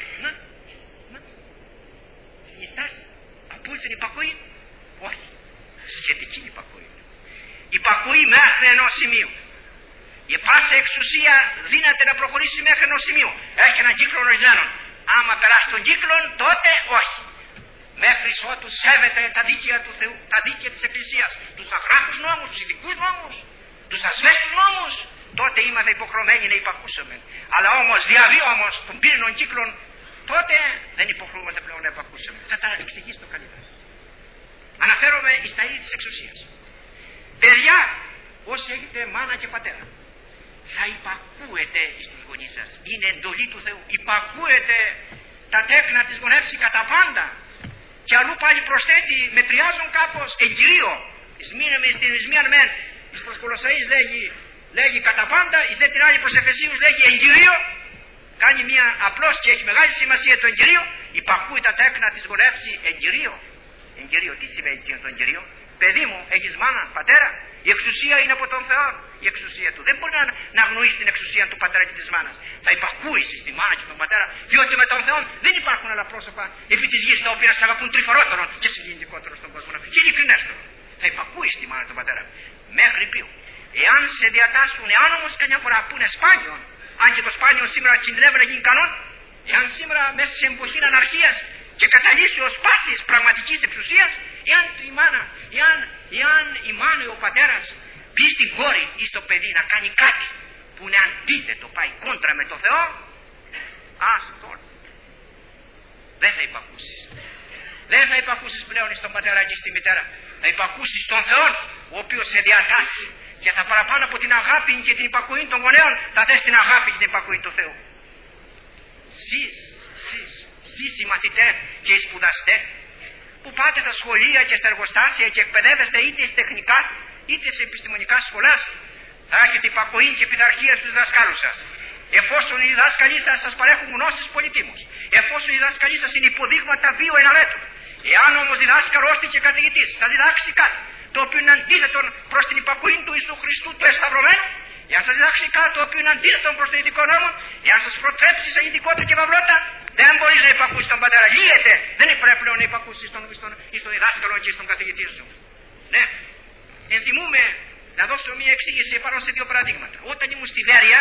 S1: Συνιστάς απόλυτη υπακοή. Όχι. Σχετική υπακοή. Υπακοή μέχρι ενός σημείου. Η πάσα εξουσία δύναται να προχωρήσει μέχρι ενός σημείου. Έχει έναν κύκλο ορισμένων. Άμα περάσει τον κύκλο, τότε όχι. Μέχρι ότου σέβεται τα δίκαια του Θεού, τα δίκαια της Εκκλησίας, τους αγράφους νόμους, τους ειδικούς νόμους, τους ασβέστους νόμους, τότε είμαστε υποχρεωμένοι να υπακούσουμε. Αλλά όμως διαβεί όμως των πύρινων κύκλων, τότε δεν υποχρεούμαστε πλέον να υπακούσουμε. Θα τα εξηγήσω το καλύτερα. Αναφέρομαι στα είδη της εξουσίας. Παιδιά, όσοι έχετε μάνα και πατέρα θα υπακούετε στους γονείς σας. Είναι εντολή του Θεού. Υπακούετε τα τέκνα της γονεύσης κατά πάντα. Και αλλού πάλι προσθέτει, μετριάζουν κάπως εγκυρίο. Στην μίαν μεν, εις προς Κολοσσαείς λέγει κατά πάντα, εις δε την άλλη προς Εφεσίους λέγει εγκυρίο. Κάνει μια απλώς και έχει μεγάλη σημασία το εγκυρίο. Υπακούει τα τέκνα της γονεύσης εγκυρίο. Εγκυρίο, τι σημαίνει το εγκυρίο? Παιδί μου, έχεις μάνα, πατέρα. Η εξουσία είναι από τον Θεό. Η εξουσία του. Δεν μπορεί να αγνοείς την εξουσία του πατέρα και της μάνας. Θα υπακούεις στη μάνα και τον πατέρα, διότι με τον Θεό δεν υπάρχουν άλλα πρόσωπα επί της γης τα οποία σε αγαπούν τρυφερότερον και συγκινητικότερον στον κόσμο. Και ειλικρινέστερον. Θα υπακούεις στη μάνα και τον πατέρα. Μέχρι ποιου? Εάν σε διατάσσουν, εάν όμως καμιά φορά που είναι σπάνιο, αν και το σπάνιο σήμερα κινδυνεύει να γίνει κανόν, εάν σήμερα μέσα σε εποχή αναρχίας και καταλύσει ως πάσης πραγματικής εξουσίας, εάν η μάνα ή ο πατέρας πει στην κόρη ή στο παιδί να κάνει κάτι που είναι αντίθετο, πάει κόντρα με το Θεό, άστον. Δεν θα υπακούσεις. Δεν θα υπακούσεις πλέον στον πατέρα και στη μητέρα. Θα υπακούσεις στον Θεό, ο οποίος σε διατάσσει. Και θα παραπάνω από την αγάπη και την υπακοή των γονέων, θα θες την αγάπη και την υπακοή του Θεού. Εσείς οι μαθητές και οι σπουδαστές που πάτε στα σχολεία και στα εργοστάσια και εκπαιδεύεστε είτε τεχνικά είτε σε επιστημονικά σχολά, θα έχετε υπακοή και πειθαρχία στους δασκάλους σας. Εφόσον οι δάσκαλοι σας παρέχουν γνώσεις πολυτίμους, εφόσον οι δάσκαλοι σας είναι υποδείγματα βίου εναλέτου, εάν όμως διδάσκαλος και καθηγητής θα διδάξει κάτι το οποίο είναι αντίθετο προς την υπακοή του Ιησού Χριστού του εσταυρωμένου, εάν σας διδάξει κάτι το οποίο είναι αντίθετο προς τον ειδικό νόμο, εάν σας προτρέψει σε ειδικότητα και βαυλότητα, δεν μπορείς να υπακούσεις τον πατέρα. Λύεται. Δεν πρέπει πλέον να υπακούσεις στον διδάσκαλο και στον καθηγητή σου. Ναι. Ενθυμούμε να δώσω μια εξήγηση πάνω σε δύο παραδείγματα. Όταν ήμουν στη Βέρεια,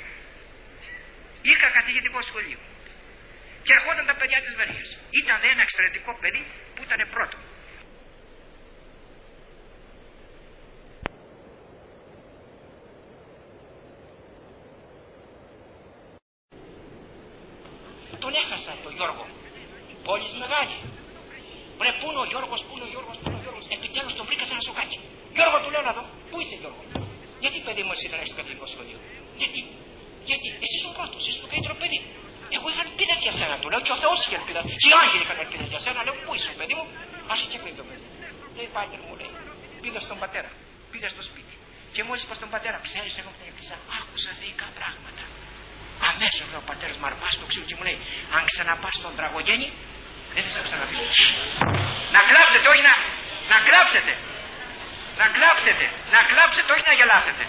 S1: είχα καθηγητικό σχολείο. Και ερχόταν τα παιδιά της Βέρειας. Ήταν ένα εξαιρετικό παιδί που ήταν πρώτο. Τον έχασα τον Γιώργο. Πόλης μεγάλη. Βρε, πού είναι ο Γιώργος, πού είναι ο Γιώργος, πού είναι ο Γιώργος. Επιτέλους τον βρήκα σε ένα σοκάκι. Γιώργο, του λέω να δω. Πού είσαι, Γιώργο? Γιατί, παιδί μου, εσύ δεν έχεις το καθηγητικό σχολείο? Γιατί, εσύ είσαι ο πρώτος, εσύ είσαι το καλύτερο παιδί. Εγώ είχα ελπίδες για σένα, του λέω, και ο Θεός είχε ελπίδες. Και οι άγγελοι είχαν ελπίδες για σένα. Λέω, πού είσαι, παιδί μου? Άσε και πριν το παιδί. Λέει, πάτερ μου, λέει. Πήγα στον πατέρα, πήγα στο σπίτι. Και μόλις είπα στον πατέρα, ξέρεις, εγώ πια άκουσα θεϊκά πράγματα. Αμέσως λέει ο πατέρας Μαρβάς το ξύλο και μου λέει, αν ξαναπάς στον Τραγογέννη, δεν θα σε ξαναπείς. Να κλάψετε, όχι να κλάψετε. Να κλάψετε, όχι να γελάσετε.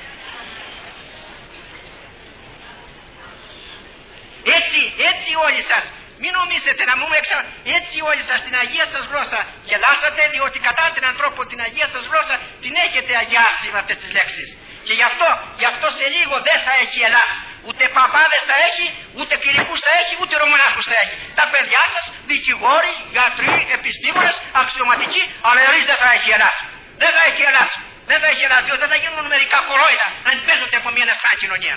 S1: Έτσι όλοι σας, μην νομίζετε να μου έτσι όλοι σας την Αγία σας γλώσσα γελάσατε, διότι κατά την ανθρώπο την Αγία σας γλώσσα την έχετε αγιάσει με αυτές τις λέξεις. Και γι' αυτό σε λίγο δεν θα έχει Ελλάς. Ούτε παπάδες θα έχει, ούτε κληρικούς θα έχει, ούτε ρωμονάχους θα έχει. Τα παιδιά σας, δικηγόροι, γιατροί, επιστήμονες, αξιωματικοί, αλλά εσείς δεν θα έχει Ελλάς. Δεν θα έχει Ελλάς. Δεν θα έχει Ελλάς, διότι δεν θα γίνουν μερικά κορόιδα να παίζονται από μια νεστά κοινωνία.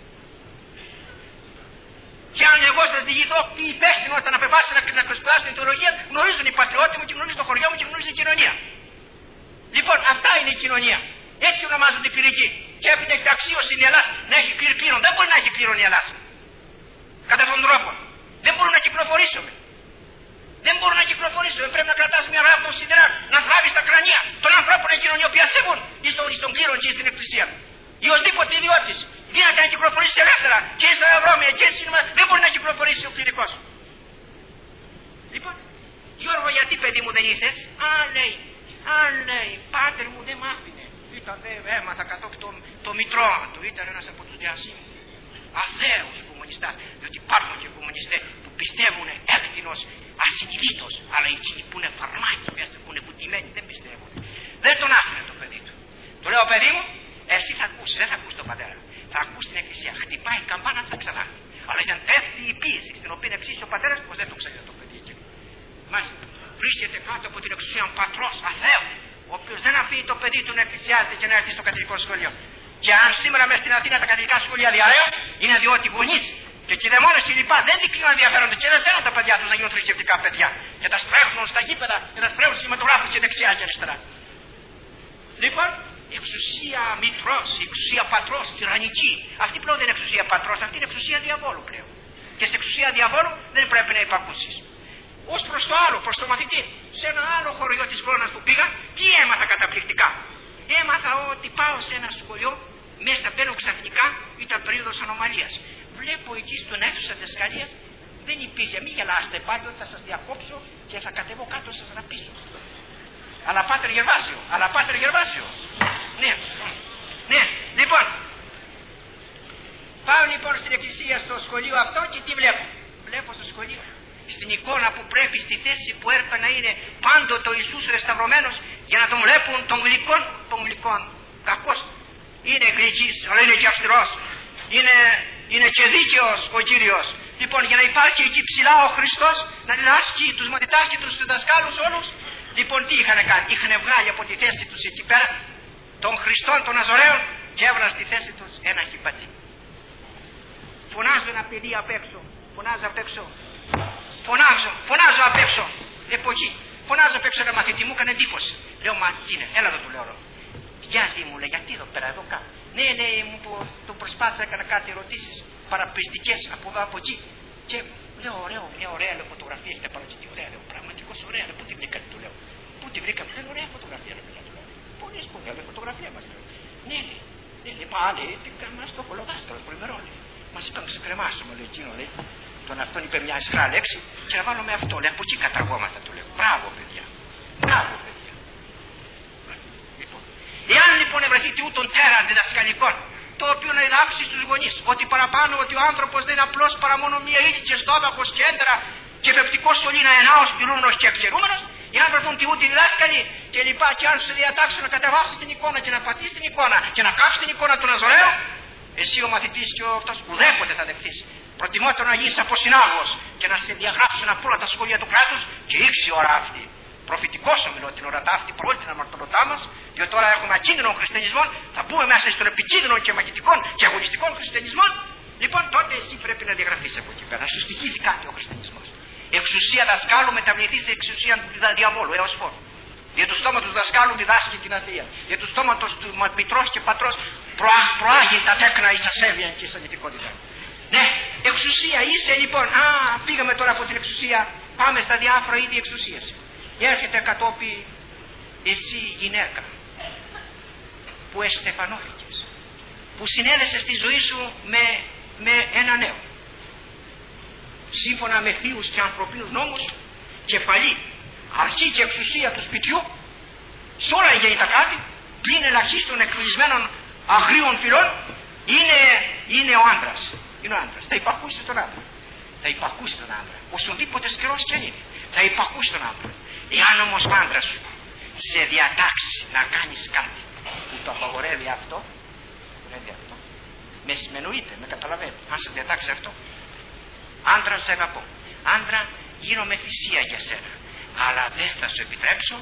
S1: Και αν εγώ σας διηγηθώ τι υπεύθυνο όταν απεβάσετε να σπουδάσετε την θεολογία, γνωρίζουν οι πατριώτες μου και γνωρίζουν το χωριό μου και γνωρίζουν η κοινωνία. Λοιπόν, αυτά είναι η κοινωνία. Έτσι ονομάζονται κληρικοί. Και έπειτα έχει αξίωση η Ελλάδα να έχει κλήρον. Δεν μπορεί να έχει κλήρον η Ελλάδα. Κατά τον τρόπο. Δεν μπορούμε να κυκλοφορήσουμε. Δεν μπορούμε να κυκλοφορήσουμε. Πρέπει να κρατάς μια γράφη σιδερά, να βλάβεις τα κρανία των ανθρώπων εκείνων οι οποίοι ασέβουν στον κλήρον και στην εκκλησία. Ή οσδήποτε ιδιώτης δύναται να κυκλοφορήσει ελεύθερα και στα αεροδρόμια και στη σινεμά, δεν μπορεί να κυκλοφορήσει ο κληρικός. Λοιπόν, Γιώργο, γιατί παιδί μου δεν ήρθες? λέει, πάτερ μου δεν μ' άφηνε. Ήταν έμαθα καθότι το μητρό του ήταν ένας από τους διασύμους. Αθέους κομμουνιστάς, διότι υπάρχουν και κομμουνιστές που πιστεύουν έκτηνος, ασυνειδήτως, αλλά εκείνοι που είναι φαρμάκι μέσα, που είναι βουτυμένοι, δεν πιστεύουν. Δεν τον άφηνε το παιδί του. Του λέω, παιδί μου, εσύ θα ακούσεις, δεν θα ακούσεις τον πατέρα. Θα ακούσεις την εκκλησία. Χτυπάει η καμπάνα, θα ξανάρθει. Αλλά ήταν τέτοια η πίεση στην οποία εξήγησε ο πατέρας πως δεν το ξέρει το παιδί. Μάλιστα, βρίσκεται κάτω από την εξουσία πατρός αθέου, ο οποίος δεν αφήνει το παιδί του να εκκλησιάζεται και να έρθει στο καθολικό σχολείο. Και αν σήμερα μες στην Αθήνα τα καθολικά σχολεία διαρρέουν, είναι διότι γονείς και κηδεμόνες και λοιπά δεν δείχνουν ενδιαφέρονται και δεν θέλουν τα παιδιά τους να γίνουν θρησκευτικά παιδιά. Και τα στρέφουν στα γήπεδα και τα στρέφουν στις κινηματογράφους και δεξιά και αριστερά. Λοιπόν, εξουσία μητρός, εξουσία πατρός, τυραννική. Αυτή πλέον δεν είναι εξουσία πατρός, αυτή είναι εξουσία διαβόλου πλέον. Και σε εξουσία διαβόλου δεν πρέπει να υπακούσεις. Ως προς το άλλο, προς το μαθητή, σε ένα άλλο χωριό της Κρόνας που πήγα, τι έμαθα καταπληκτικά. Έμαθα ότι πάω σε ένα σχολείο, μέσα μπαίνω ξαφνικά, ήταν περίοδος ανομαλίας. Βλέπω εκεί στον αίθουσα διδασκαλίας δεν υπήρχε, μη γελάστε πάλι ότι θα σας διακόψω και θα κατέβω κάτω σας ραπίσω. Αλλά πάτερ Γερβάσιο. Ναι, λοιπόν. Πάω λοιπόν στην εκκλησία στο σχολείο αυτό και τι βλέπω. Βλέπω στο σχολείο, στην εικόνα που πρέπει στη θέση που έρθει να είναι πάντοτε ο Ιησούς ρεσταυρωμένος για να τον βλέπουν των γλυκών. Κακός. Είναι γλυκής, αλλά είναι και αυστηρός. Είναι και δίκαιος ο Κύριος. Λοιπόν, για να υπάρχει εκεί ψηλά ο Χριστός, να διδάσκει τους μαθητάς και τους διδασκάλους όλους. Λοιπόν, τι είχαν κάνει. Είχαν βγάλει από τη θέση τους εκεί πέρα των Χριστών, των Ναζωραίων και έβραν στη θέση τους ένα χιπατσί. Φωνάζω ένα παιδί απ' έξω. Φωνάζω απ' έξω. Εποχή. Φωνάζω απ' έξω ένα μαθητή, μου έκανε εντύπωση. Λέω, μα τι είναι, έλα εδώ του λέω. Γιατί μου λέει, γιατί εδώ πέρα, εδώ κάτω. Ναι, μου το προσπάθησα, έκανα κάτι ερωτήσεις παραπιστικές από εδώ από εκεί. Και λέω, μια ωραία φωτογραφία έχετε πάνω εκεί. Ωραία, λέω, πραγματικώς ωραία, πού τη βρήκατε, του λέω. Πού τη βρήκαμε, λέω, ωραία φωτογραφία, λέω, του λέω. Πολύ σπουδαία φωτογραφία μας, λέω. Ναι, λέει, μα λέει, τι κάνουμε στο κολοδάστρο, πολυμερό, λέει. Μας είπαν να ξεκρεμάσουμε, λέει, εκείνο, λέει. Τον αυτόν είπε μια ισχυρά λέξη και να βάλουμε αυτό, λέει, από εκεί καταγόμαστε, του λέω. Μπράβο, παιδιά. Εάν λοιπόν ευρεθεί τούτων τέραν διδασκαλικών, το οποίο να διδάξει στους γονείς ότι παραπάνω ότι ο άνθρωπος δεν είναι απλώς παρά μόνο μία ύλη και στόβαχος και έντερα και πεπτικός σωλήνα ενάος, πυρούμενος και εξαιρούμενος, εάν βρεθούν τιούτοι διδάσκαλοι και λοιπά, και αν σου διατάξουν να κατεβάσεις την εικόνα και να πατήσεις την εικόνα και να κάψεις την εικόνα του Ναζωραίου, εσύ ο μαθητής και ο αυτός ουδέποτε θα δεχθείς. Προτιμότερο να γίνεις αποσυνάγωγος και να σε διαγράψουν από όλα τα σχολεία του κράτους και ήρθε η ώρα αυτή. Προφητικός ομιλώ την ώρα αυτή πρώτη την αμαρτωλωτά μας, διότι τώρα έχουμε ακίνδυνων χριστιανισμών, θα μπούμε μέσα στον επικίνδυνο και μαγητικών και αγωνιστικών χριστιανισμών. Λοιπόν, τότε εσύ πρέπει να διαγραφείς από εκεί πέρα, να σου στοιχίζει κάτι ο χριστιανισμός. Εξουσία δασκάλου μεταβληθεί σε εξουσία διαβόλου έως φως. Για το στόμα του δασκάλου διδάσκει την αθεία. Για το στόμα του μητρός και πατρός προάγει τα τέκνα εις ασέβεια και εις ανηθικότητα. Ναι, εξουσία είσαι λοιπόν. Πήγαμε τώρα από την εξουσία, πάμε στα διάφορα είδη εξουσίας. Έρχεται κατόπιν εσύ γυναίκα που εστεφανώθηκες, που συνέδεσες τη ζωή σου με ένα νέο, σύμφωνα με θείους και ανθρωπίνους νόμους, κεφαλή, αρχή και εξουσία του σπιτιού, σε όλα η τα κράτη, πλην ελαχίστων εκκλεισμένων αγρίων φυλών, είναι ο άντρας. Είναι ο άντρας. Θα υπακούσει τον άντρα. Οσονδήποτε σκληρός κι αν είναι. Θα υπακούσει τον άντρα. Εάν όμως ο άντρας σου σε διατάξει να κάνεις κάτι που το απαγορεύει αυτό, με εννοείται, με καταλαβαίνει. Αν σε διατάξει αυτό, άντρα σε αγαπώ. Άντρα, γίνομαι θυσία για σένα. Αλλά δεν θα σου επιτρέψω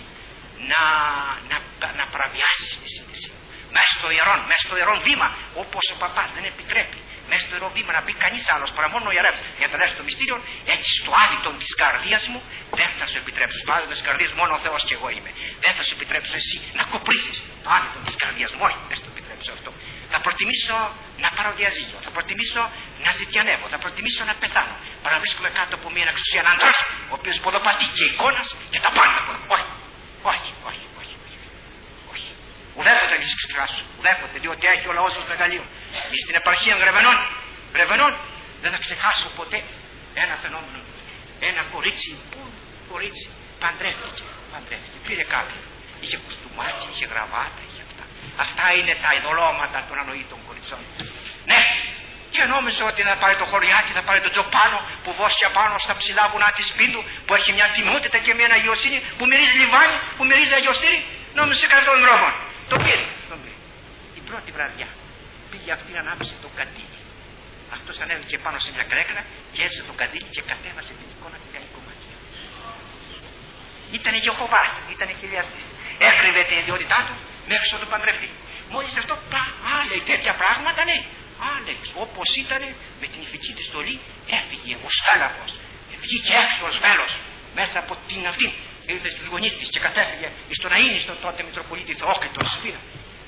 S1: να παραβιάσεις τη σύνδεση. Μέσα στο ιερόν βήμα, όπως ο παπάς δεν επιτρέπει. Μέσα στο ιερό βήμα να μπει κανείς άλλος παρά μόνο ο ιερεύς για να δέσει το μυστήριο, έτσι στο άδειτο της καρδίας μου δεν θα σου επιτρέψω. Στο άδειτο της καρδίας μόνο ο Θεός και εγώ είμαι. Δεν θα σου επιτρέψω εσύ να κοπρίσεις το άδειτο της καρδίας μου. Όχι, δεν σου επιτρέψω αυτό. Θα προτιμήσω να πάρω διαζύγιο. Θα προτιμήσω να ζητιανεύω. Θα προτιμήσω να πεθάνω. Παρά να βρίσκομαι κάτω από μια εξουσία άντρας, ο οποίος ποδοπατεί και εικόνας και τα πάντα. Όχι. Ουδέποτε δεν ξεχάσω. Ουδέποτε, διότι έχει ο λαός μας μεγαλείο. Στην επαρχία Γρεβενών δεν θα ξεχάσω ποτέ ένα φαινόμενο. Ένα κορίτσι παντρεύτηκε. Πήρε κάποιον. Είχε κουστούμάκι, είχε γραβάτα, είχε αυτά. Αυτά είναι τα ειδωλώματα των ανοήτων κοριτσών. Ναι, και νόμιζε ότι θα πάρει το χωριάκι, θα πάρει το τζοπάνο που βόσκια πάνω στα ψηλά βουνά της Πίντου, που έχει μια τιμότητα και μια αγιοσύνη, που μυρίζει λιβάνι, που μυρίζει αγιοστήρι. Νόμιζε κατά των δρόμων. Το πήρε. Την πρώτη βραδιά πήγε αυτή να ανάψει το καντήλι. Αυτός ανέβηκε πάνω σε μια κρέκλα και έζησε το καντήλι και κατέβασε την εικόνα του για κομμάτια. Ήτανε Γεχωβάς, ήτανε χιλιαστής. Έκρυβε την ιδιότητά του μέχρι να το παντρευτεί. Μόλις αυτό, λέει τέτοια πράγματα, ναι. Άλεξ, όπως ήτανε με την ηφική της στολή, έφυγε ως φέλαγος. Βγήκε έξω ως βέλος μέσα από την αυτή. Ήρθε στους γονείς της και κατέφυγε στον Αΐνιστον τότε Μητροπολίτη Θεόκλητο Σφύρα.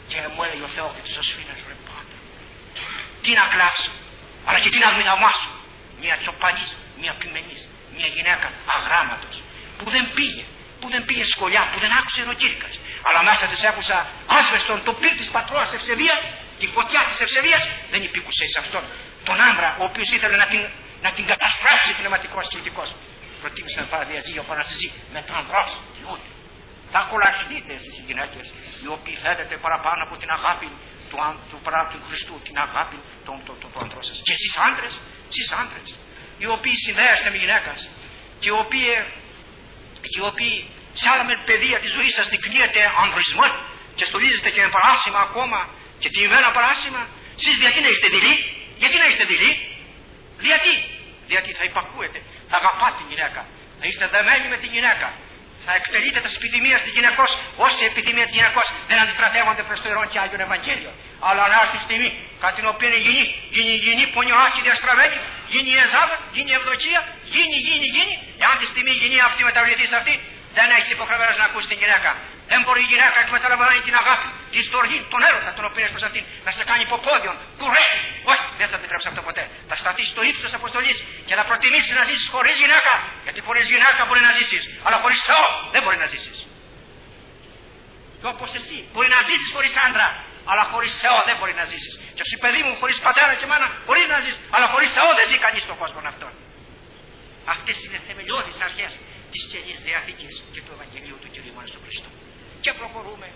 S1: Και μου έλεγε ο Θεόφιλος, Ζωσφίνας, ρε Πάτερ, τι να κλάψω, αλλά και τι να θαυμάσω. Μια τσοπανής, μια ποιμενής, μια γυναίκα αγράμματος, που δεν πήγε σχολιά, που δεν άκουσε ενοκήρυκας. Αλλά μέσα της άκουσα άσβεστον το πυρ της πατρόας ευσεβίας, τη φωτιά της ευσεβίας, δεν υπήκουσε σε αυτόν τον άντρα, ο οποίος ήθελε να την καταστρέψει πνευματικός και ηθικός. Προτίμησε να πάρει διαζύγιο από να ζει με τον ανδρός, ούτε. Θα κολαστείτε εσείς οι γυναίκες, οι οποίοι θέλετε παραπάνω από την αγάπη του Χριστού, την αγάπη του ανδρός σας. Και εσείς άντρες, οι οποίοι συνδέεστε με γυναίκας, και οι οποίοι σε άλλα παιδεία της ζωής σας δεικνύεται ανδρισμό και στολίζεστε και με παράσημα ακόμα και τιμημένα παράσημα, εσείς γιατί να είστε δειλοί, γιατί θα υπακούετε, θα αγαπάτε τη γυναίκα, θα είστε δεμένοι με τη γυναίκα, θα εκτελείτε τα επιδημίες της γυναικός, όσοι επιδημία της γυναικός δεν αντιστρατεύονται προς το Ιερόν και Άγιον Ευαγγέλιο. Αλλά να έρθει η στιγμή κατά την οποία γίνει πονιοάκι διαστραμμένη, γίνει η Εζάβα, γίνει η Ευδοκία, γίνει. Εάν τη στιγμή γίνει αυτή η μεταβλητής αυτή, δεν έχεις υποχρεωμένος να ακούσει την γυναίκα. Δεν μπορεί η γυναίκα να εκμεταλλευτεί την αγάπη, τη στοργή, τον έρωτα, τον οποίο έχεις προς αυτήν, να σε κάνει υποπόδιον, κουρέ. Όχι, δεν θα επιτρέψει αυτό ποτέ. Θα σταθείς στο ύψος της αποστολής και θα προτιμήσεις να ζήσεις χωρίς γυναίκα. Γιατί χωρίς γυναίκα μπορεί να ζήσεις, αλλά χωρίς Θεό δεν μπορεί να ζήσεις. Και όπως εσύ μπορεί να ζήσεις χωρίς άντρα, αλλά χωρίς Θεό δεν μπορεί να ζήσεις. Και εσύ, παιδί μου, χωρίς πατέρα και μάνα μπορεί να ζήσεις, αλλά χωρίς Θεό δεν ζει κανείς στον κόσμο αυτόν. Αυτές είναι θεμελιώδεις αρχές της Καινής Διαθήκης και του Ευαγγελίου του Κυρίου μας του Χριστού. Και προχωρούμε.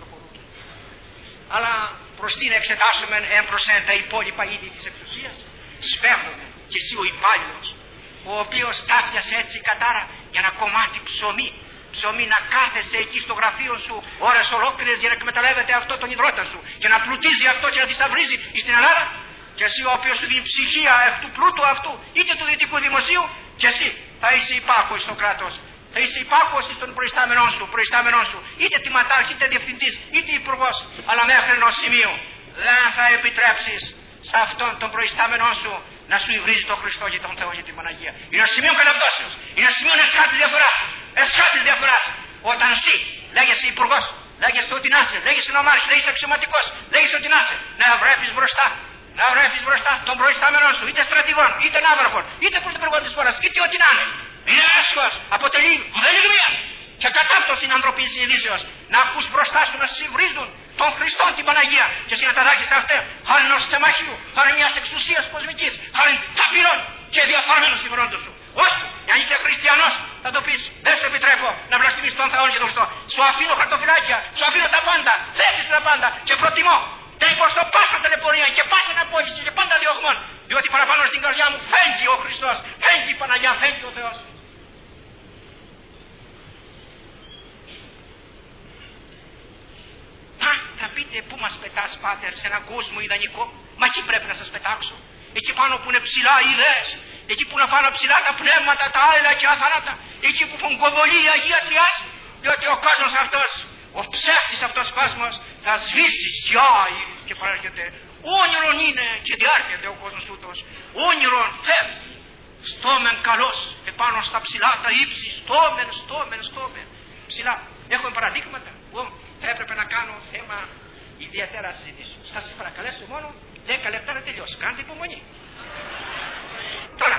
S1: Αλλά προς τι να εξετάσουμε εν προς εν τα υπόλοιπα είδη της εξουσίας, σφέρνουμε και εσύ ο υπάλληλος, ο οποίος τάφιασε έτσι κατάρα για ένα κομμάτι ψωμί να κάθεσαι εκεί στο γραφείο σου ώρες ολόκληρες για να εκμεταλλεύεται αυτό τον ιδρώτα σου και να πλουτίζει αυτό και να θησαυρίζει στην Ελλάδα. Και εσύ ο οποίος σου δίνει ψυχία του πλούτου αυτού, είτε του δυτικού δημοσίου, και εσύ θα είσαι υπάκουος στο κράτος. Θα είσαι υπάκουος στον προϊστάμενό σου, είτε τιματάρχης, είτε διευθυντής, είτε υπουργός. Αλλά μέχρι ενός σημείου δεν θα επιτρέψεις σε αυτόν τον προϊστάμενό σου να σου υβρίζει τον Χριστό και τον Θεό και την Παναγία. Είναι ένα σημείο καταπτώσεως. Είναι ένα σημείο εσχάτης διαφοράς. Όταν εσύ λέγεσαι υπουργός, λέγεσαι ότι να είσαι, λέγεσαι νομάρχης, λέγεσαι αξιωματικός, λέγεσαι ότι να είσαι, να βρέθεις μπροστά τον προϊστάμενό σου, είτε στρατηγών, είτε ναύαρχων, είτε πρωθυπουργών της χώρας, είτε ό,τι να είναι. Είναι έσχος, αποτελεί βδελιγμία και κατάπτωση της ανθρωπίνης συνειδήσεως. Να ακούς μπροστά σου να συμβρίζουν τον Χριστό την Παναγία και εσύ να τα δάχεις αυτά, χάρη ενός τεμάχιου, χάρη μιας εξουσίας κοσμικής, χάρη ταπεινών και διαφορεμένων συμφωνώντων σου. Όχι, αν είσαι χριστιανός θα το πεις, δεν σου επιτρέπω να βλαστημείς τον Θεό και τον Χριστό. Σου αφήνω χαρτοφυλάκια, σου αφήνω τα πάντα, θέσεις τα πάντα και προτιμώ. Δεν υποστώ πάσα ταλαιπωρία και πάσα απόγευση και πάντα διωγμών, διότι παραπάνω στην καρδιά μου φέγγει ο Χριστός, φέγγει η Παναγιά, φέγγει ο Θεός. Θα πείτε πού μας πετάς, Πάτερ, σε έναν κόσμο ιδανικό? Μα εκεί πρέπει να σας πετάξω. Εκεί πάνω που είναι ψηλά οι ιδέες, εκεί που είναι πάνω ψηλά τα πνεύματα, τα άειλα και αθανάτα, εκεί που φωνκοβολεί η Αγία Τριάς, διότι ο κόσμος αυτός, ο ψεύτης αυτός κόσμος θα σβήσει, σιάει και παρέρχεται. Όνειρον είναι και διάρκεται ο κόσμος τούτος. Όνειρον φεύγει. Στόμεν καλός επάνω στα ψηλά τα ύψη. Στόμεν ψηλά. Έχουμε παραδείγματα. Θα έπρεπε να κάνω θέμα ιδιαίτερα συζητήσεως. Θα σας παρακαλέσω μόνο 10 λεπτά να τελειώσει. Κάντε υπομονή. Τώρα,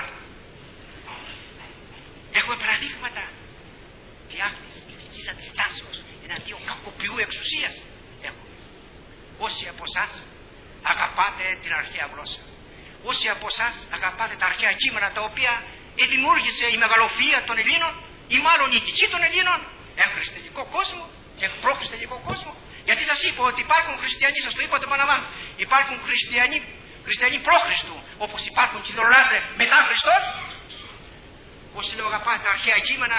S1: έχουμε παραδείγματα διάχτησης ηθικής αντιστάσεως εναντίον κακοποιού εξουσίας. Έχουμε. Όσοι από εσάς αγαπάτε την αρχαία γλώσσα, όσοι από εσάς αγαπάτε τα αρχαία κείμενα τα οποία δημιούργησε η μεγαλοφυΐα των Ελλήνων ή μάλλον η ηθική των Ελλήνων εν χριστιανικό κόσμο και εν προχριστιανικό κόσμο. Γιατί σας είπα ότι υπάρχουν χριστιανοί, σας το είπα το επαναλαμβάνω, υπάρχουν χριστιανοί προ-Χριστού, όπως υπάρχουν και ιδωλολάτρε μετά Χριστόν. Όσοι λέω αγαπάτε τα αρχαία κείμενα,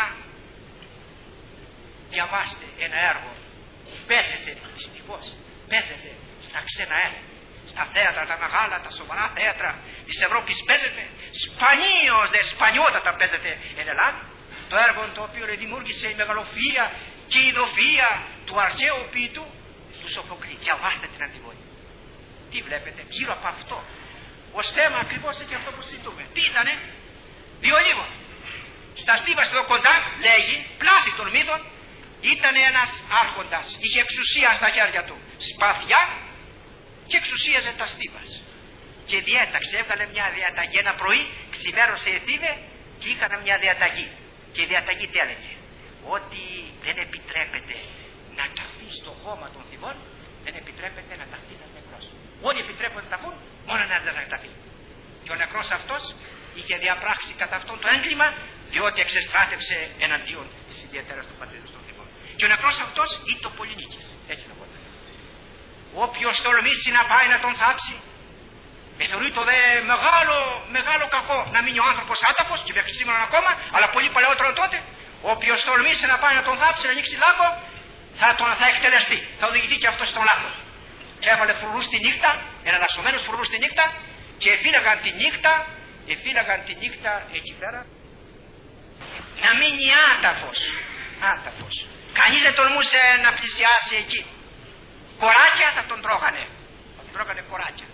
S1: διαβάστε ένα έργο. Παίζετε δυστυχώς, παίζετε στα ξένα έργα, στα θέατρα τα μεγάλα, τα σοβαρά θέατρα της Ευρώπης παίζετε, σπανιότατα παίζετε εν Ελλάδα. Το έργο το οποίο δημιούργησε η μεγαλοφυΐα και η ειδοφυΐα του αρχαίου ποιητού του Σοφοκλή. Διαβάστε την Αντιγόνη. Τι βλέπετε γύρω από αυτό? Ως θέμα ακριβώς εκεί αυτό που συζητούμε. Τι ήτανε? Διολίγο. Στα στίβα στο κοντά λέγει πλάθη των μύθων Ήταν ένας άρχοντας, είχε εξουσία στα χέρια του, σπαθιά, και εξουσίαζε τα στίβας. Και διέταξε, έβγαλε μια διαταγή ένα πρωί, ξημέρωσε εθίδε και είχαν μια διαταγή. Και η διαταγή τι έλεγε? Ότι δεν επιτρέπεται να ταφεί στο χώμα των θυγών, δεν επιτρέπεται να ταφεί ένας νεκρός. Όλοι επιτρέπονται να ταφούν, μόνο ένας δεν θα ταφεί. Και ο νεκρός αυτός είχε διαπράξει κατά αυτόν το έγκλημα, διότι εξεστράτευσε εναντίον της ιδιαίτερας του πατρίδος των θυγών. Και ο νεκρός αυτός ήταν το Πολυνίκης, έτσι λεγόταν. Όποιος τολμήσει να πάει να τον θάψει, θεωρεί το δε μεγάλο κακό να μείνει ο άνθρωπος άταφος, και μέχρι σήμερα ακόμα, αλλά πολύ παλαιότερο τότε. Όποιος τολμήσει να πάει να τον θάψει, να ανοίξει λάκκο, θα εκτελεστεί, θα οδηγηθεί και αυτός στον λάκκο. Και έβαλε φρουρού στη νύχτα, εναλλασσομένους φρουρού στη νύχτα, και εφύλαγαν τη νύχτα εκεί πέρα, να μείνει άταφος. Κανείς δεν τολμούσε να πλησιάσει εκεί. Κοράκια θα τον τρώγανε. Θα τον τρώγανε κοράκια.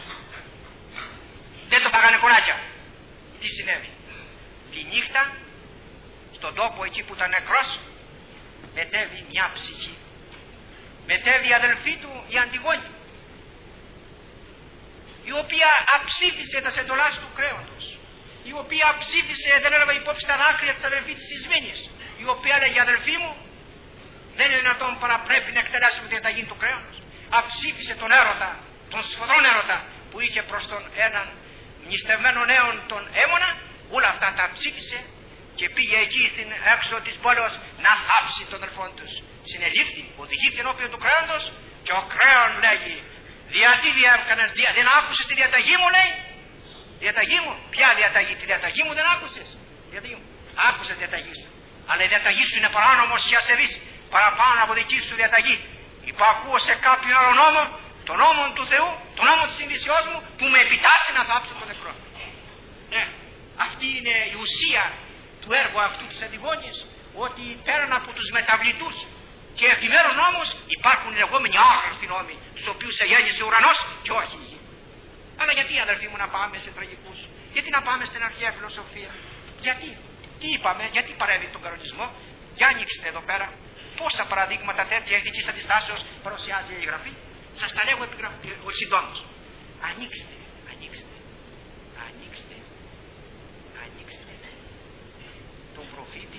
S1: Δεν το φάγανε κοράκια. Τι συνέβη? Τη νύχτα, στον τόπο εκεί που ήταν νεκρός, μετέβη μια ψυχή. Μετέβη η αδελφή του, η Αντιγόνη, η οποία αψήφισε τα σεντολάς του κρέοντος, η οποία αψήφισε, δεν έλαβε υπόψη τα δάκρυα της αδελφής της Ισμήνης, η οποία έλεγε: αδελφή μου, δεν είναι δυνατόν παρά πρέπει να εκτελέσουμε τη διαταγή του κρέοντος. Αψήφισε τον έρωτα, τον σφοδρόν έρωτα που είχε προς τον έναν μνηστευμένο νέον τον Έμονα, όλα αυτά τα ψήφισε και πήγε εκεί στην έξω της πόλεως να θάψει τον αδελφόν τους. Συνελήφθη, οδηγήθηκε ενώπιον του κρέοντος και ο κρέον λέγει: γιατί διέκανες, δεν άκουσες τη διαταγή μου, λέει. Διαταγή μου, ποια διαταγή? Τη διαταγή μου δεν άκουσες? Διαταγή μου, άκουσες τη διαταγή σου, αλλά η διαταγή σου είναι παράνομος και ασεβής, παραπάνω από δική σου διαταγή. Υπακούω σε κάποιον άλλο νόμο, τον νόμο του Θεού, τον νόμο της συνδυσιός μου, που με επιτάσσει να θάψω τον νεκρό. Ναι, αυτή είναι η ουσία του έργου αυτού της Αντιγόνης, ότι πέραν από τους μεταβλητούς και εφημέρων νόμους υπάρχουν οι λεγόμενοι άγραφοι νόμοι, στους οποίους εγέννησε ο ουρανός και όχι η γη. Αλλά γιατί, αδελφοί μου, να πάμε σε τραγικούς? Γιατί να πάμε στην αρχαία φιλοσοφία? Γιατί? Τι είπαμε? Γιατί παρέμβει τον κανονισμό? Για ανοίξτε εδώ πέρα πόσα παραδείγματα τέτοια ηθικής αντιστάσεως παρουσιάζει η Γραφή. Σας τα λέγω συντόμως. Ανοίξτε τον προφήτη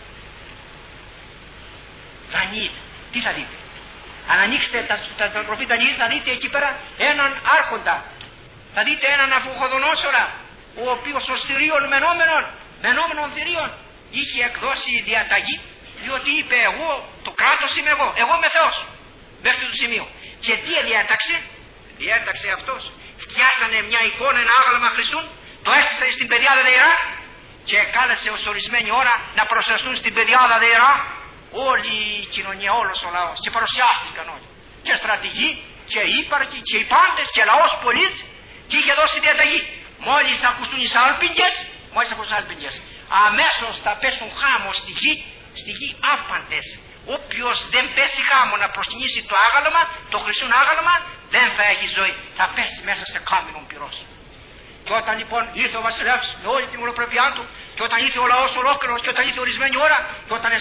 S1: Δανιήλ. Τι θα δείτε? Αν ανοίξετε τον προφήτη Δανιήλ, θα δείτε εκεί πέρα έναν άρχοντα. Θα δείτε έναν Ναβουχοδονόσορα, ο οποίος ως θηρίων μενόμενων θηρίων είχε εκδώσει διαταγή, διότι είπε: εγώ το κράτος είμαι εγώ είμαι Θεός, μέχρι το σημείο. Και τι διέταξε αυτός? Φτιάσανε μια εικόνα, ένα άγαλμα Χριστούν, το έστησαν στην πεδιάδα Δεϊρά και κάλεσε ως ορισμένη ώρα να προσεστούν στην πεδιάδα Δεϊρά όλη η κοινωνία, όλος ο λαός, και παρουσιάστηκαν όλοι, και στρατηγοί και ύπαρχοι και οι πάντες και λαός πολίς, και είχε δώσει διαταγή: μόλις ακουστούν οι σάλπιγγες, αμέσως θα πέσουν χάμω στη γη άπαντες. Όποιος δεν πέσει χάμω να προσκυνήσει το άγαλμα, το χρυσούν άγαλμα, δεν θα έχει ζωή, θα πέσει μέσα σε κάμινον πυρός. Και όταν λοιπόν ήρθε ο βασιλεύς με όλη την ουροπρέπειά του, και όταν ήρθε ο λαός ολόκληρος, και όταν ήρθε ορισμένη ώρα, και όταν